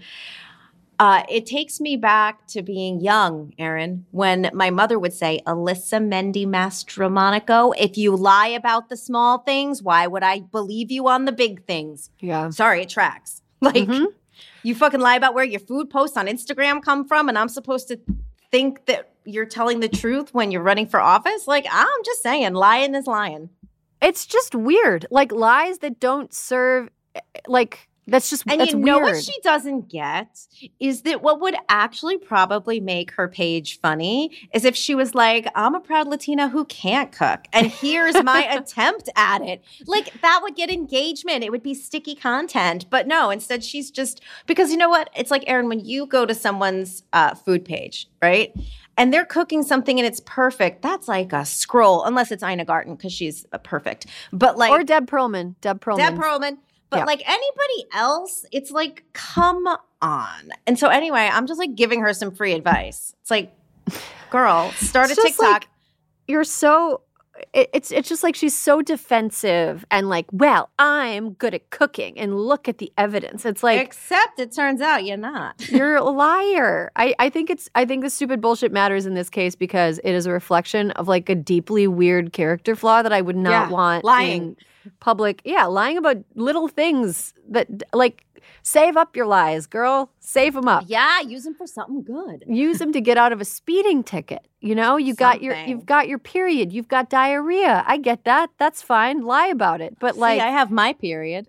[SPEAKER 2] It takes me back to being young, Erin, when my mother would say, "Alyssa Mendy Mastromonaco, if you lie about the small things, why would I believe you on the big things?"
[SPEAKER 1] Yeah.
[SPEAKER 2] Sorry, it tracks. Like, you fucking lie about where your food posts on Instagram come from, and I'm supposed to think that you're telling the truth when you're running for office? Like, I'm just saying, lying is lying.
[SPEAKER 1] It's just weird. Like, lies that don't serve, like... That's
[SPEAKER 2] you know weird. What she doesn't get is that what would actually probably make her page funny is if she was like, "I'm a proud Latina who can't cook, and here's my attempt at it." Like, that would get engagement. It would be sticky content. But no, instead she's just, because you know what? It's like, Erin, when you go to someone's food page, right? And they're cooking something and it's perfect. That's like a scroll, unless it's Ina Garten because she's perfect. But like,
[SPEAKER 1] or Deb Perlman.
[SPEAKER 2] But like anybody else, it's like, come on. And so anyway, I'm just like giving her some free advice. It's like, girl, start a TikTok.
[SPEAKER 1] Like, you're so, it's just like she's so defensive and like, well, I'm good at cooking and look at the evidence. It's like,
[SPEAKER 2] except it turns out you're not.
[SPEAKER 1] You're a liar. I think the stupid bullshit matters in this case because it is a reflection of like a deeply weird character flaw that I would not want
[SPEAKER 2] lying.
[SPEAKER 1] Public, lying about little things that, like, save up your lies, girl. Save them up.
[SPEAKER 2] Yeah, use them for something good.
[SPEAKER 1] Use them to get out of a speeding ticket. You know, you've got your period. You've got diarrhea. I get that. That's fine. Lie about it. But like,
[SPEAKER 2] I have my period.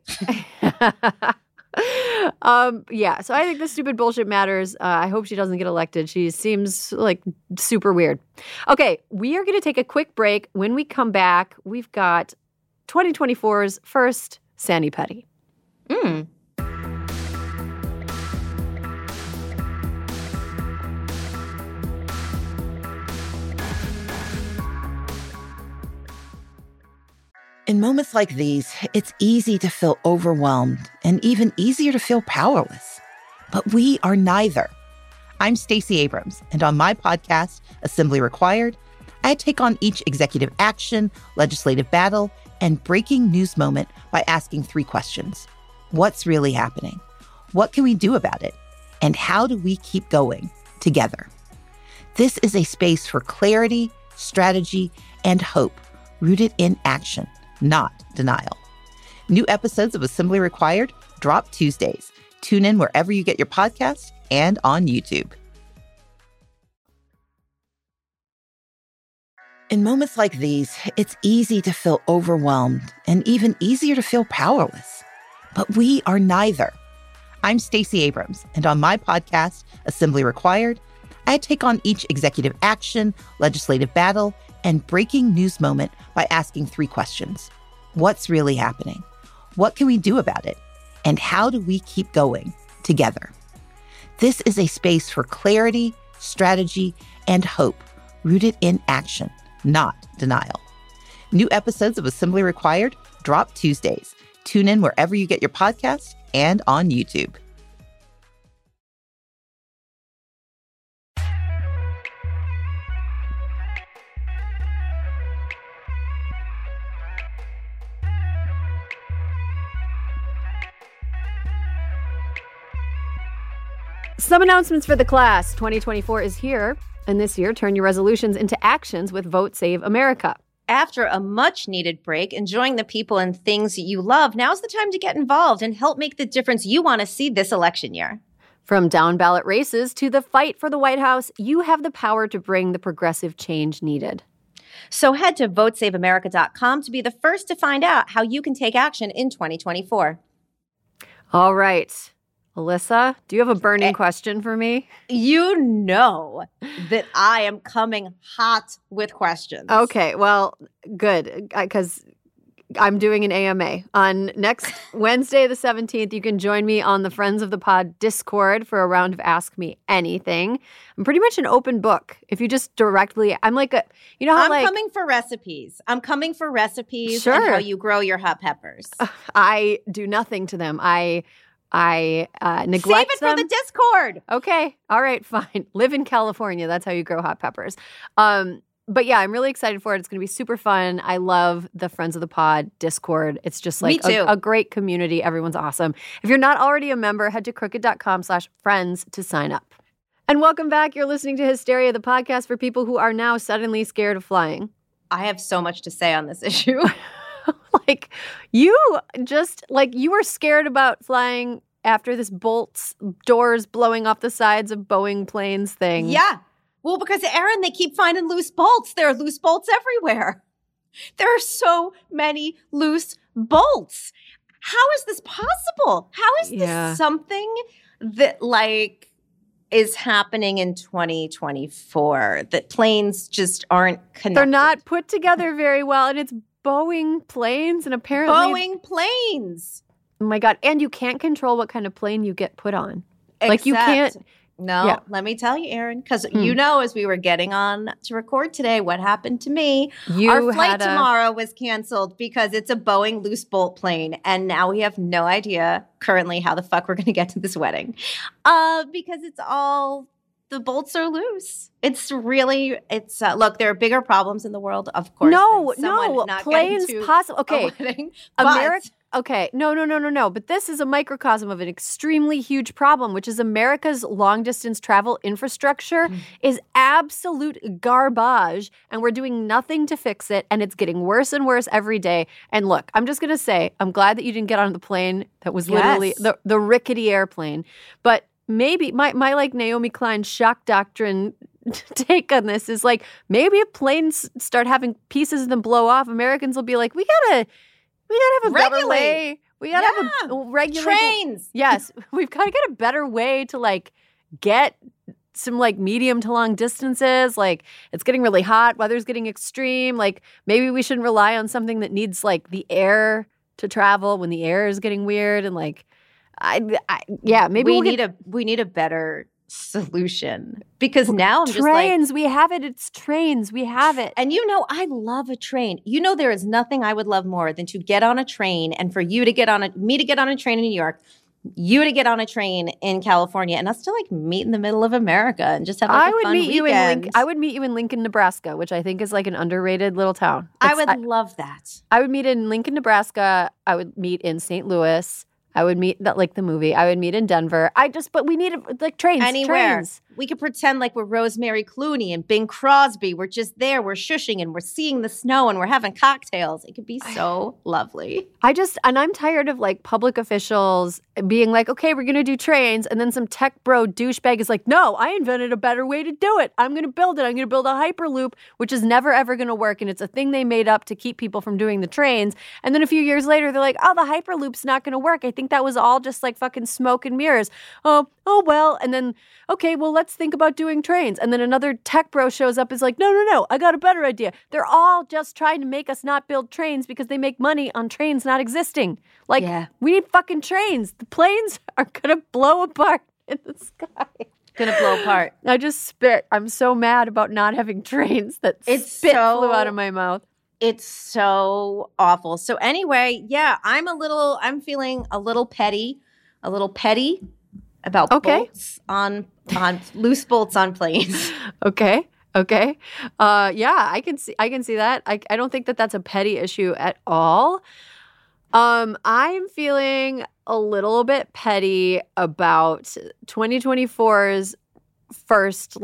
[SPEAKER 1] So I think the stupid bullshit matters. I hope she doesn't get elected. She seems like super weird. Okay, we are going to take a quick break. When we come back, we've got 2024's first Sani Petty.
[SPEAKER 4] In moments like these, it's easy to feel overwhelmed and even easier to feel powerless. But we are neither. I'm Stacey Abrams, and on my podcast, Assembly Required, I take on each executive action, legislative battle, and breaking news moment by asking 3 questions. What's really happening? What can we do about it? And how do we keep going together? This is a space for clarity, strategy, and hope, rooted in action, not denial. New episodes of Assembly Required drop Tuesdays. Tune in wherever you get your podcasts and on YouTube. In moments like these, it's easy to feel overwhelmed and even easier to feel powerless. But we are neither. I'm Stacey Abrams, and on my podcast, Assembly Required, I take on each executive action, legislative battle, and breaking news moment by asking 3 questions. What's really happening? What can we do about it? And how do we keep going together? This is a space for clarity, strategy, and hope, rooted in action, not denial. New episodes of Assembly Required drop Tuesdays. Tune in wherever you get your podcasts and on YouTube.
[SPEAKER 1] Some announcements for the class. 2024 is here, and this year, turn your resolutions into actions with Vote Save America.
[SPEAKER 2] After a much-needed break, enjoying the people and things you love, now's the time to get involved and help make the difference you want to see this election year.
[SPEAKER 1] From down-ballot races to the fight for the White House, you have the power to bring the progressive change needed.
[SPEAKER 2] So head to votesaveamerica.com to be the first to find out how you can take action in 2024.
[SPEAKER 1] All right. Alyssa, do you have a burning question for me?
[SPEAKER 2] You know that I am coming hot with questions.
[SPEAKER 1] Okay, well, good, because I'm doing an AMA. On next Wednesday, the 17th, you can join me on the Friends of the Pod Discord for a round of Ask Me Anything. I'm pretty much an open book. If you just directly, I'm like you know how
[SPEAKER 2] I'm coming for recipes. I'm coming for recipes
[SPEAKER 1] Sure.
[SPEAKER 2] and how you grow your hot peppers.
[SPEAKER 1] I do nothing to them. I neglect
[SPEAKER 2] Save it
[SPEAKER 1] them.
[SPEAKER 2] for the Discord.
[SPEAKER 1] Okay. All right, fine. Live in California. That's how you grow hot peppers. But yeah, I'm really excited for it. It's going to be super fun. I love the Friends of the Pod Discord. It's just like a great community. Everyone's awesome. If you're not already a member, head to crooked.com/friends to sign up. And welcome back. You're listening to Hysteria, the podcast for people who are now suddenly scared of flying.
[SPEAKER 2] I have so much to say on this issue.
[SPEAKER 1] You were scared about flying after this doors blowing off the sides of Boeing planes thing.
[SPEAKER 2] Yeah. Well, because, Erin, they keep finding loose bolts. There are loose bolts everywhere. There are so many loose bolts. How is this possible? How is this something that, is happening in 2024, that planes just aren't connected?
[SPEAKER 1] They're not put together very well, and it's Boeing planes, and apparently
[SPEAKER 2] Boeing planes.
[SPEAKER 1] Oh my God. And you can't control what kind of plane you get put on.
[SPEAKER 2] Except,
[SPEAKER 1] you can't.
[SPEAKER 2] No, let me tell you, Erin, because as we were getting on to record today, what happened to me? Our flight tomorrow was canceled because it's a Boeing loose bolt plane. And now we have no idea currently how the fuck we're going to get to this wedding. Because the bolts are loose. Look, there are bigger problems in the world, of course.
[SPEAKER 1] No, planes possible. Okay.
[SPEAKER 2] America.
[SPEAKER 1] Okay, no. But this is a microcosm of an extremely huge problem, which is America's long-distance travel infrastructure is absolute garbage, and we're doing nothing to fix it, and it's getting worse and worse every day. And look, I'm just going to say, I'm glad that you didn't get on the plane that was literally the rickety airplane. But maybe my Naomi Klein shock doctrine take on this is maybe if planes start having pieces of them blow off, Americans will be like, we gotta have a better way. We gotta have a regular
[SPEAKER 2] trains.
[SPEAKER 1] Yes, we've got to get a better way to get some medium to long distances. It's getting really hot, weather's getting extreme. Maybe we shouldn't rely on something that needs the air to travel when the air is getting weird. And maybe
[SPEAKER 2] we need a better solution, because now I'm
[SPEAKER 1] trains, we have it. It's trains. We have it.
[SPEAKER 2] And I love a train. There is nothing I would love more than to get on a train and for you to get on me to get on a train in New York, you to get on a train in California, and us to meet in the middle of America and just have a fun weekend.
[SPEAKER 1] I would meet you in Lincoln, Nebraska, which I think is an underrated little town.
[SPEAKER 2] I would love that.
[SPEAKER 1] I would meet in Lincoln, Nebraska. I would meet in St. Louis. I would meet the movie. I would meet in Denver. But we need trains.
[SPEAKER 2] Anywhere.
[SPEAKER 1] Trains.
[SPEAKER 2] We could pretend we're Rosemary Clooney and Bing Crosby. We're just there. We're shushing and we're seeing the snow and we're having cocktails. It could be so lovely.
[SPEAKER 1] I'm tired of public officials being okay, we're going to do trains. And then some tech bro douchebag is no, I invented a better way to do it. I'm going to build it. I'm going to build a Hyperloop, which is never, ever going to work. And it's a thing they made up to keep people from doing the trains. And then a few years later, they're oh, the Hyperloop's not going to work. I think that was all just fucking smoke and mirrors. Oh, well. And then, okay, well, let's think about doing trains. And then another tech bro shows up, is no, I got a better idea. They're all just trying to make us not build trains because they make money on trains not existing. We need fucking trains. The planes are going to blow apart in the sky.
[SPEAKER 2] Gonna blow apart.
[SPEAKER 1] I just spit. I'm so mad about not having trains that spit flew out of my mouth.
[SPEAKER 2] It's so awful. So anyway, yeah, I'm feeling a little petty about bolts on loose bolts on planes.
[SPEAKER 1] Okay. Yeah, I can see that. I don't think that that's a petty issue at all. I'm feeling a little bit petty about 2024's first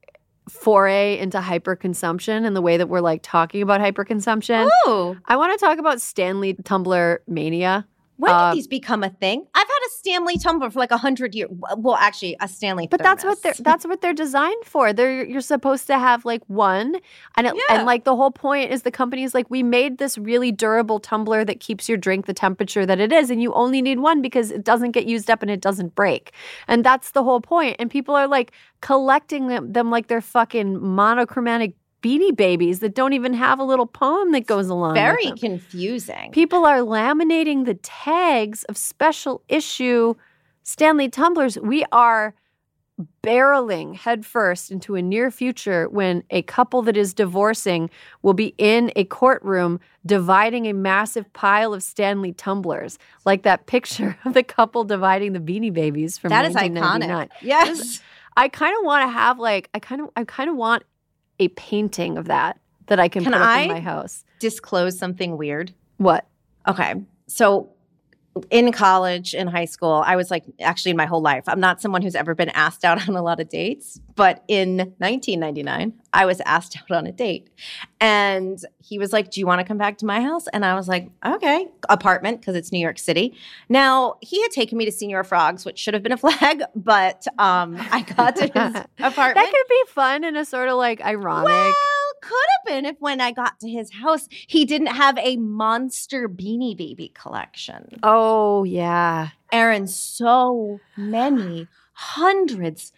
[SPEAKER 1] foray into hyperconsumption and the way that we're talking about hyperconsumption.
[SPEAKER 2] Oh,
[SPEAKER 1] I want to talk about Stanley Tumbler mania.
[SPEAKER 2] When did these become a thing? I've had a Stanley tumbler for 100 years. Well, actually, a Stanley
[SPEAKER 1] But
[SPEAKER 2] thermos.
[SPEAKER 1] that's what they're designed for. You're supposed to have one, and the whole point is the company is we made this really durable tumbler that keeps your drink the temperature that it is, and you only need one because it doesn't get used up and it doesn't break. And that's the whole point. And people are collecting them like they're fucking monochromatic Beanie Babies that don't even have a little poem that goes along
[SPEAKER 2] Very
[SPEAKER 1] with them.
[SPEAKER 2] confusing.
[SPEAKER 1] People are laminating the tags of special issue Stanley tumblers. We are barreling headfirst into a near future when a couple that is divorcing will be in a courtroom dividing a massive pile of Stanley tumblers, like that picture of the couple dividing the Beanie Babies from
[SPEAKER 2] that is
[SPEAKER 1] 1999.
[SPEAKER 2] iconic. Yes.
[SPEAKER 1] I kind of want to have I kind of want a painting of that I can put up in my house.
[SPEAKER 2] Disclose something weird?
[SPEAKER 1] What?
[SPEAKER 2] Okay. So in college, in high school, I was actually in my whole life, I'm not someone who's ever been asked out on a lot of dates. But in 1999, I was asked out on a date. And he was like, do you want to come back to my house? And I was like, okay. Apartment, because it's New York City. Now, he had taken me to Señor Frogs, which should have been a flag. But I got to his apartment.
[SPEAKER 1] That could be fun in a sort of ironic.
[SPEAKER 2] Well, could have been if when I got to his house, he didn't have a monster Beanie Baby collection.
[SPEAKER 1] Oh, yeah.
[SPEAKER 2] Erin, so many, hundreds,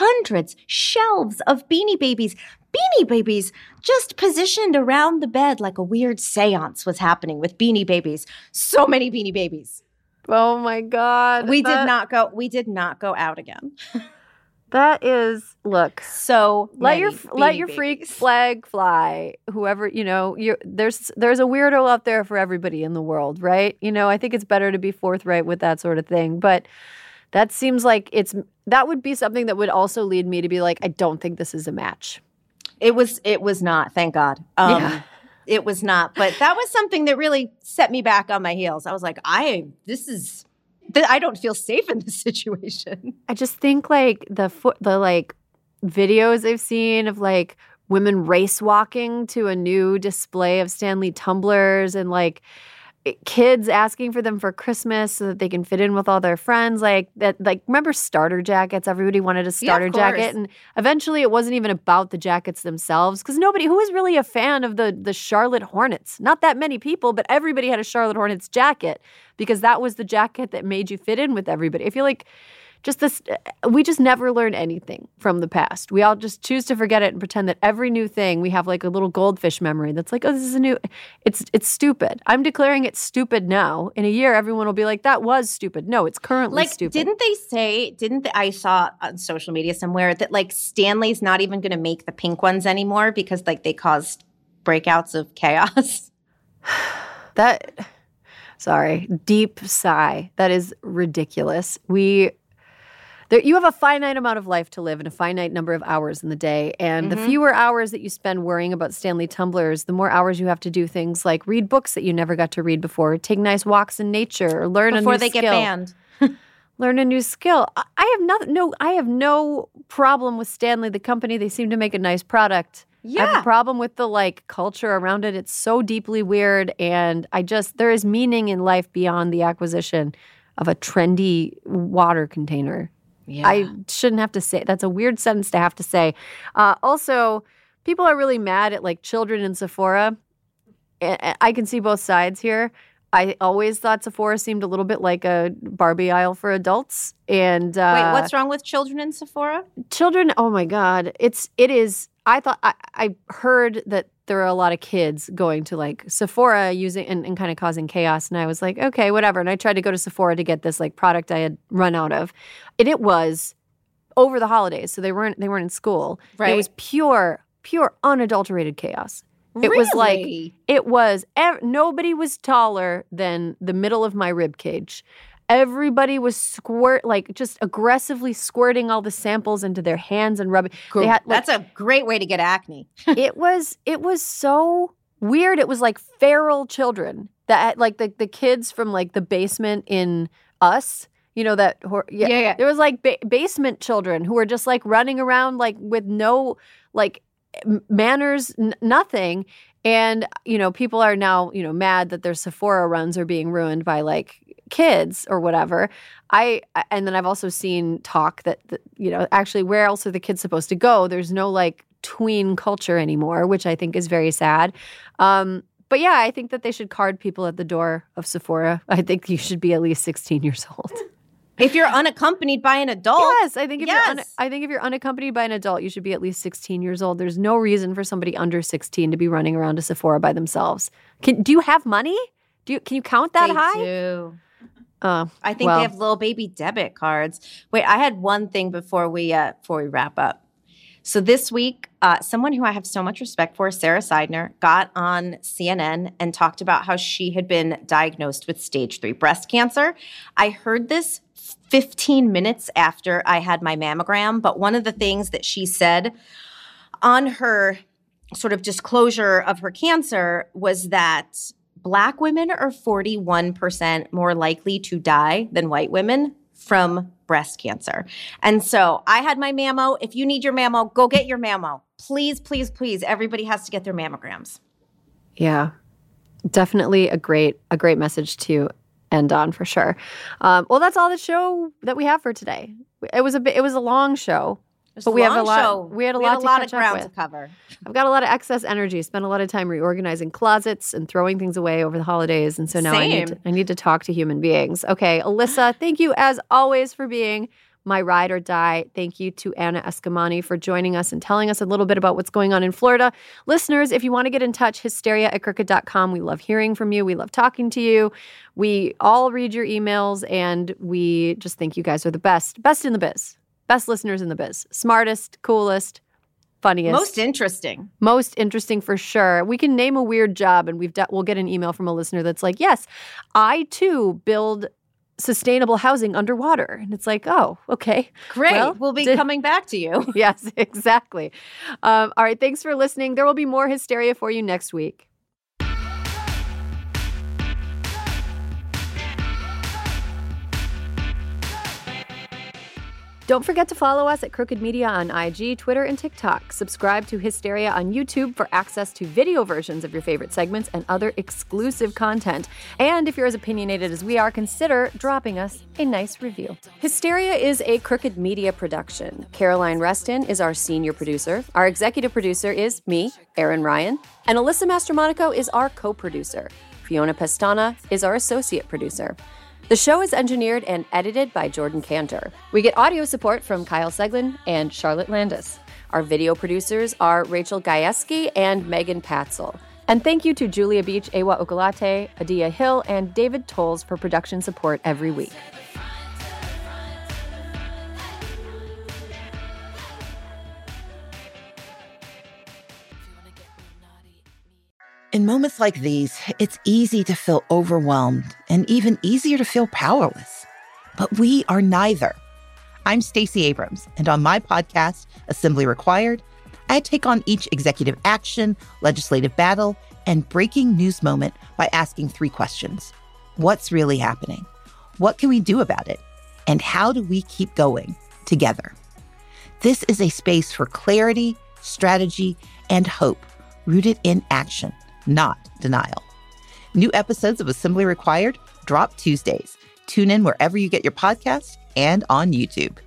[SPEAKER 2] shelves of Beanie Babies. Beanie Babies just positioned around the bed like a weird seance was happening with Beanie Babies. So many Beanie Babies.
[SPEAKER 1] Oh, my God.
[SPEAKER 2] We did not go out again.
[SPEAKER 1] That is, look.
[SPEAKER 2] So
[SPEAKER 1] let your freak flag fly. Whoever, there's a weirdo out there for everybody in the world, right? I think it's better to be forthright with that sort of thing. But that seems like that would be something that would also lead me to be I don't think this is a match.
[SPEAKER 2] It was not, thank God.
[SPEAKER 1] Yeah.
[SPEAKER 2] It was not. But that was something that really set me back on my heels. I was like, I don't feel safe in this situation.
[SPEAKER 1] I just think the videos I've seen of women race walking to a new display of Stanley tumblers and kids asking for them for Christmas so that they can fit in with all their friends. Remember starter jackets? Everybody wanted a starter jacket. And eventually it wasn't even about the jackets themselves because who was really a fan of the Charlotte Hornets? Not that many people, but everybody had a Charlotte Hornets jacket because that was the jacket that made you fit in with everybody. I feel like we just never learn anything from the past. We all just choose to forget it and pretend that every new thing we have a little goldfish memory that's oh, this is a new. It's stupid. I'm declaring it stupid now. In a year, everyone will be like, that was stupid. No, it's currently stupid.
[SPEAKER 2] I saw on social media somewhere that Stanley's not even going to make the pink ones anymore because they caused breakouts of chaos.
[SPEAKER 1] Sorry, deep sigh. That is ridiculous. You have a finite amount of life to live and a finite number of hours in the day. And the fewer hours that you spend worrying about Stanley tumblers, the more hours you have to do things like read books that you never got to read before, take nice walks in nature, or learn a new skill.
[SPEAKER 2] Before they get banned.
[SPEAKER 1] Learn a new skill. I have no problem with Stanley, the company. They seem to make a nice product.
[SPEAKER 2] Yeah.
[SPEAKER 1] I have a problem with the culture around it. It's so deeply weird. And there is meaning in life beyond the acquisition of a trendy water container.
[SPEAKER 2] Yeah.
[SPEAKER 1] I shouldn't have to say. That's a weird sentence to have to say. Also, people are really mad at children in Sephora. I can see both sides here. I always thought Sephora seemed a little bit like a Barbie aisle for adults. And
[SPEAKER 2] wait, what's wrong with children in Sephora?
[SPEAKER 1] Children, oh my God, it is. I heard that there are a lot of kids going to Sephora using and kind of causing chaos. And I was like, okay, whatever. And I tried to go to Sephora to get this product I had run out of. And it was over the holidays, so they weren't in school.
[SPEAKER 2] Right.
[SPEAKER 1] It was pure unadulterated chaos. It
[SPEAKER 2] Really?
[SPEAKER 1] was like, nobody was taller than the middle of my rib cage. Everybody was just aggressively squirting all the samples into their hands and rubbing.
[SPEAKER 2] Cool.
[SPEAKER 1] They had,
[SPEAKER 2] That's a great way to get acne.
[SPEAKER 1] it was so weird. It was like feral children that like the kids from like the basement in Us. You know that?
[SPEAKER 2] Yeah.
[SPEAKER 1] It was like basement children who were just like running around like with no like manners, nothing. And, people are now, mad that their Sephora runs are being ruined by like kids or whatever. And then I've also seen talk that, actually where else are the kids supposed to go? There's no like tween culture anymore, which I think is very sad. But yeah, I think that they should card people at the door of Sephora. I think you should be at least 16 years old.
[SPEAKER 2] If you're unaccompanied by an adult.
[SPEAKER 1] Yes, I think if you're unaccompanied by an adult, you should be at least 16 years old. There's no reason for somebody under 16 to be running around to Sephora by themselves. Do you have money? Can you count that high?
[SPEAKER 2] They do. I think they have little baby debit cards. Wait, I had one thing before we wrap up. So this week, someone who I have so much respect for, Sarah Seidner, got on CNN and talked about how she had been diagnosed with stage 3 breast cancer. I heard this 15 minutes after I had my mammogram, but one of the things that she said on her sort of disclosure of her cancer was that Black women are 41% more likely to die than white women from breast cancer. And so I had my mammo. If you need your mammo, go get your mammo. Please, please, please. Everybody has to get their mammograms.
[SPEAKER 1] Yeah, definitely a great message to end on for sure. Well, that's all the show that we have for today. It was a long show. But we had a lot of ground to cover. I've got a lot of excess energy. Spent a lot of time reorganizing closets and throwing things away over the holidays, and so now I need to talk to human beings. Okay, Alyssa, thank you as always for being my ride or die. Thank you to Anna Eskamani for joining us and telling us a little bit about what's going on in Florida. Listeners, if you want to get in touch, hysteria@crooked.com. We love hearing from you. We love talking to you. We all read your emails, and we just think you guys are the best in the biz. Best listeners in the biz. Smartest, coolest, funniest. Most interesting for sure. We can name a weird job, and we'll get an email from a listener that's like, yes, I too build sustainable housing underwater. And it's like, oh, okay.
[SPEAKER 2] Great. Well, we'll be coming back to you.
[SPEAKER 1] Yes, exactly. All right. Thanks for listening. There will be more Hysteria for you next week. Don't forget to follow us at Crooked Media on IG, Twitter, and TikTok. Subscribe to Hysteria on YouTube for access to video versions of your favorite segments and other exclusive content. And if you're as opinionated as we are, consider dropping us a nice review. Hysteria is a Crooked Media production. Caroline Reston is our senior producer. Our executive producer is me, Aaron Ryan. And Alyssa Mastromonaco is our co-producer. Fiona Pestana is our associate producer. The show is engineered and edited by Jordan Cantor. We get audio support from Kyle Seglin and Charlotte Landis. Our video producers are Rachel Gajewski and Megan Patzel. And thank you to Julia Beach, Ewa Okolate, Adia Hill, and David Tolles for production support every week.
[SPEAKER 4] In moments like these, it's easy to feel overwhelmed and even easier to feel powerless. But we are neither. I'm Stacey Abrams, and on my podcast, Assembly Required, I take on each executive action, legislative battle, and breaking news moment by asking 3 questions. What's really happening? What can we do about it? And how do we keep going together? This is a space for clarity, strategy, and hope rooted in action, not denial. New episodes of Assembly Required drop Tuesdays. Tune in wherever you get your podcasts and on YouTube.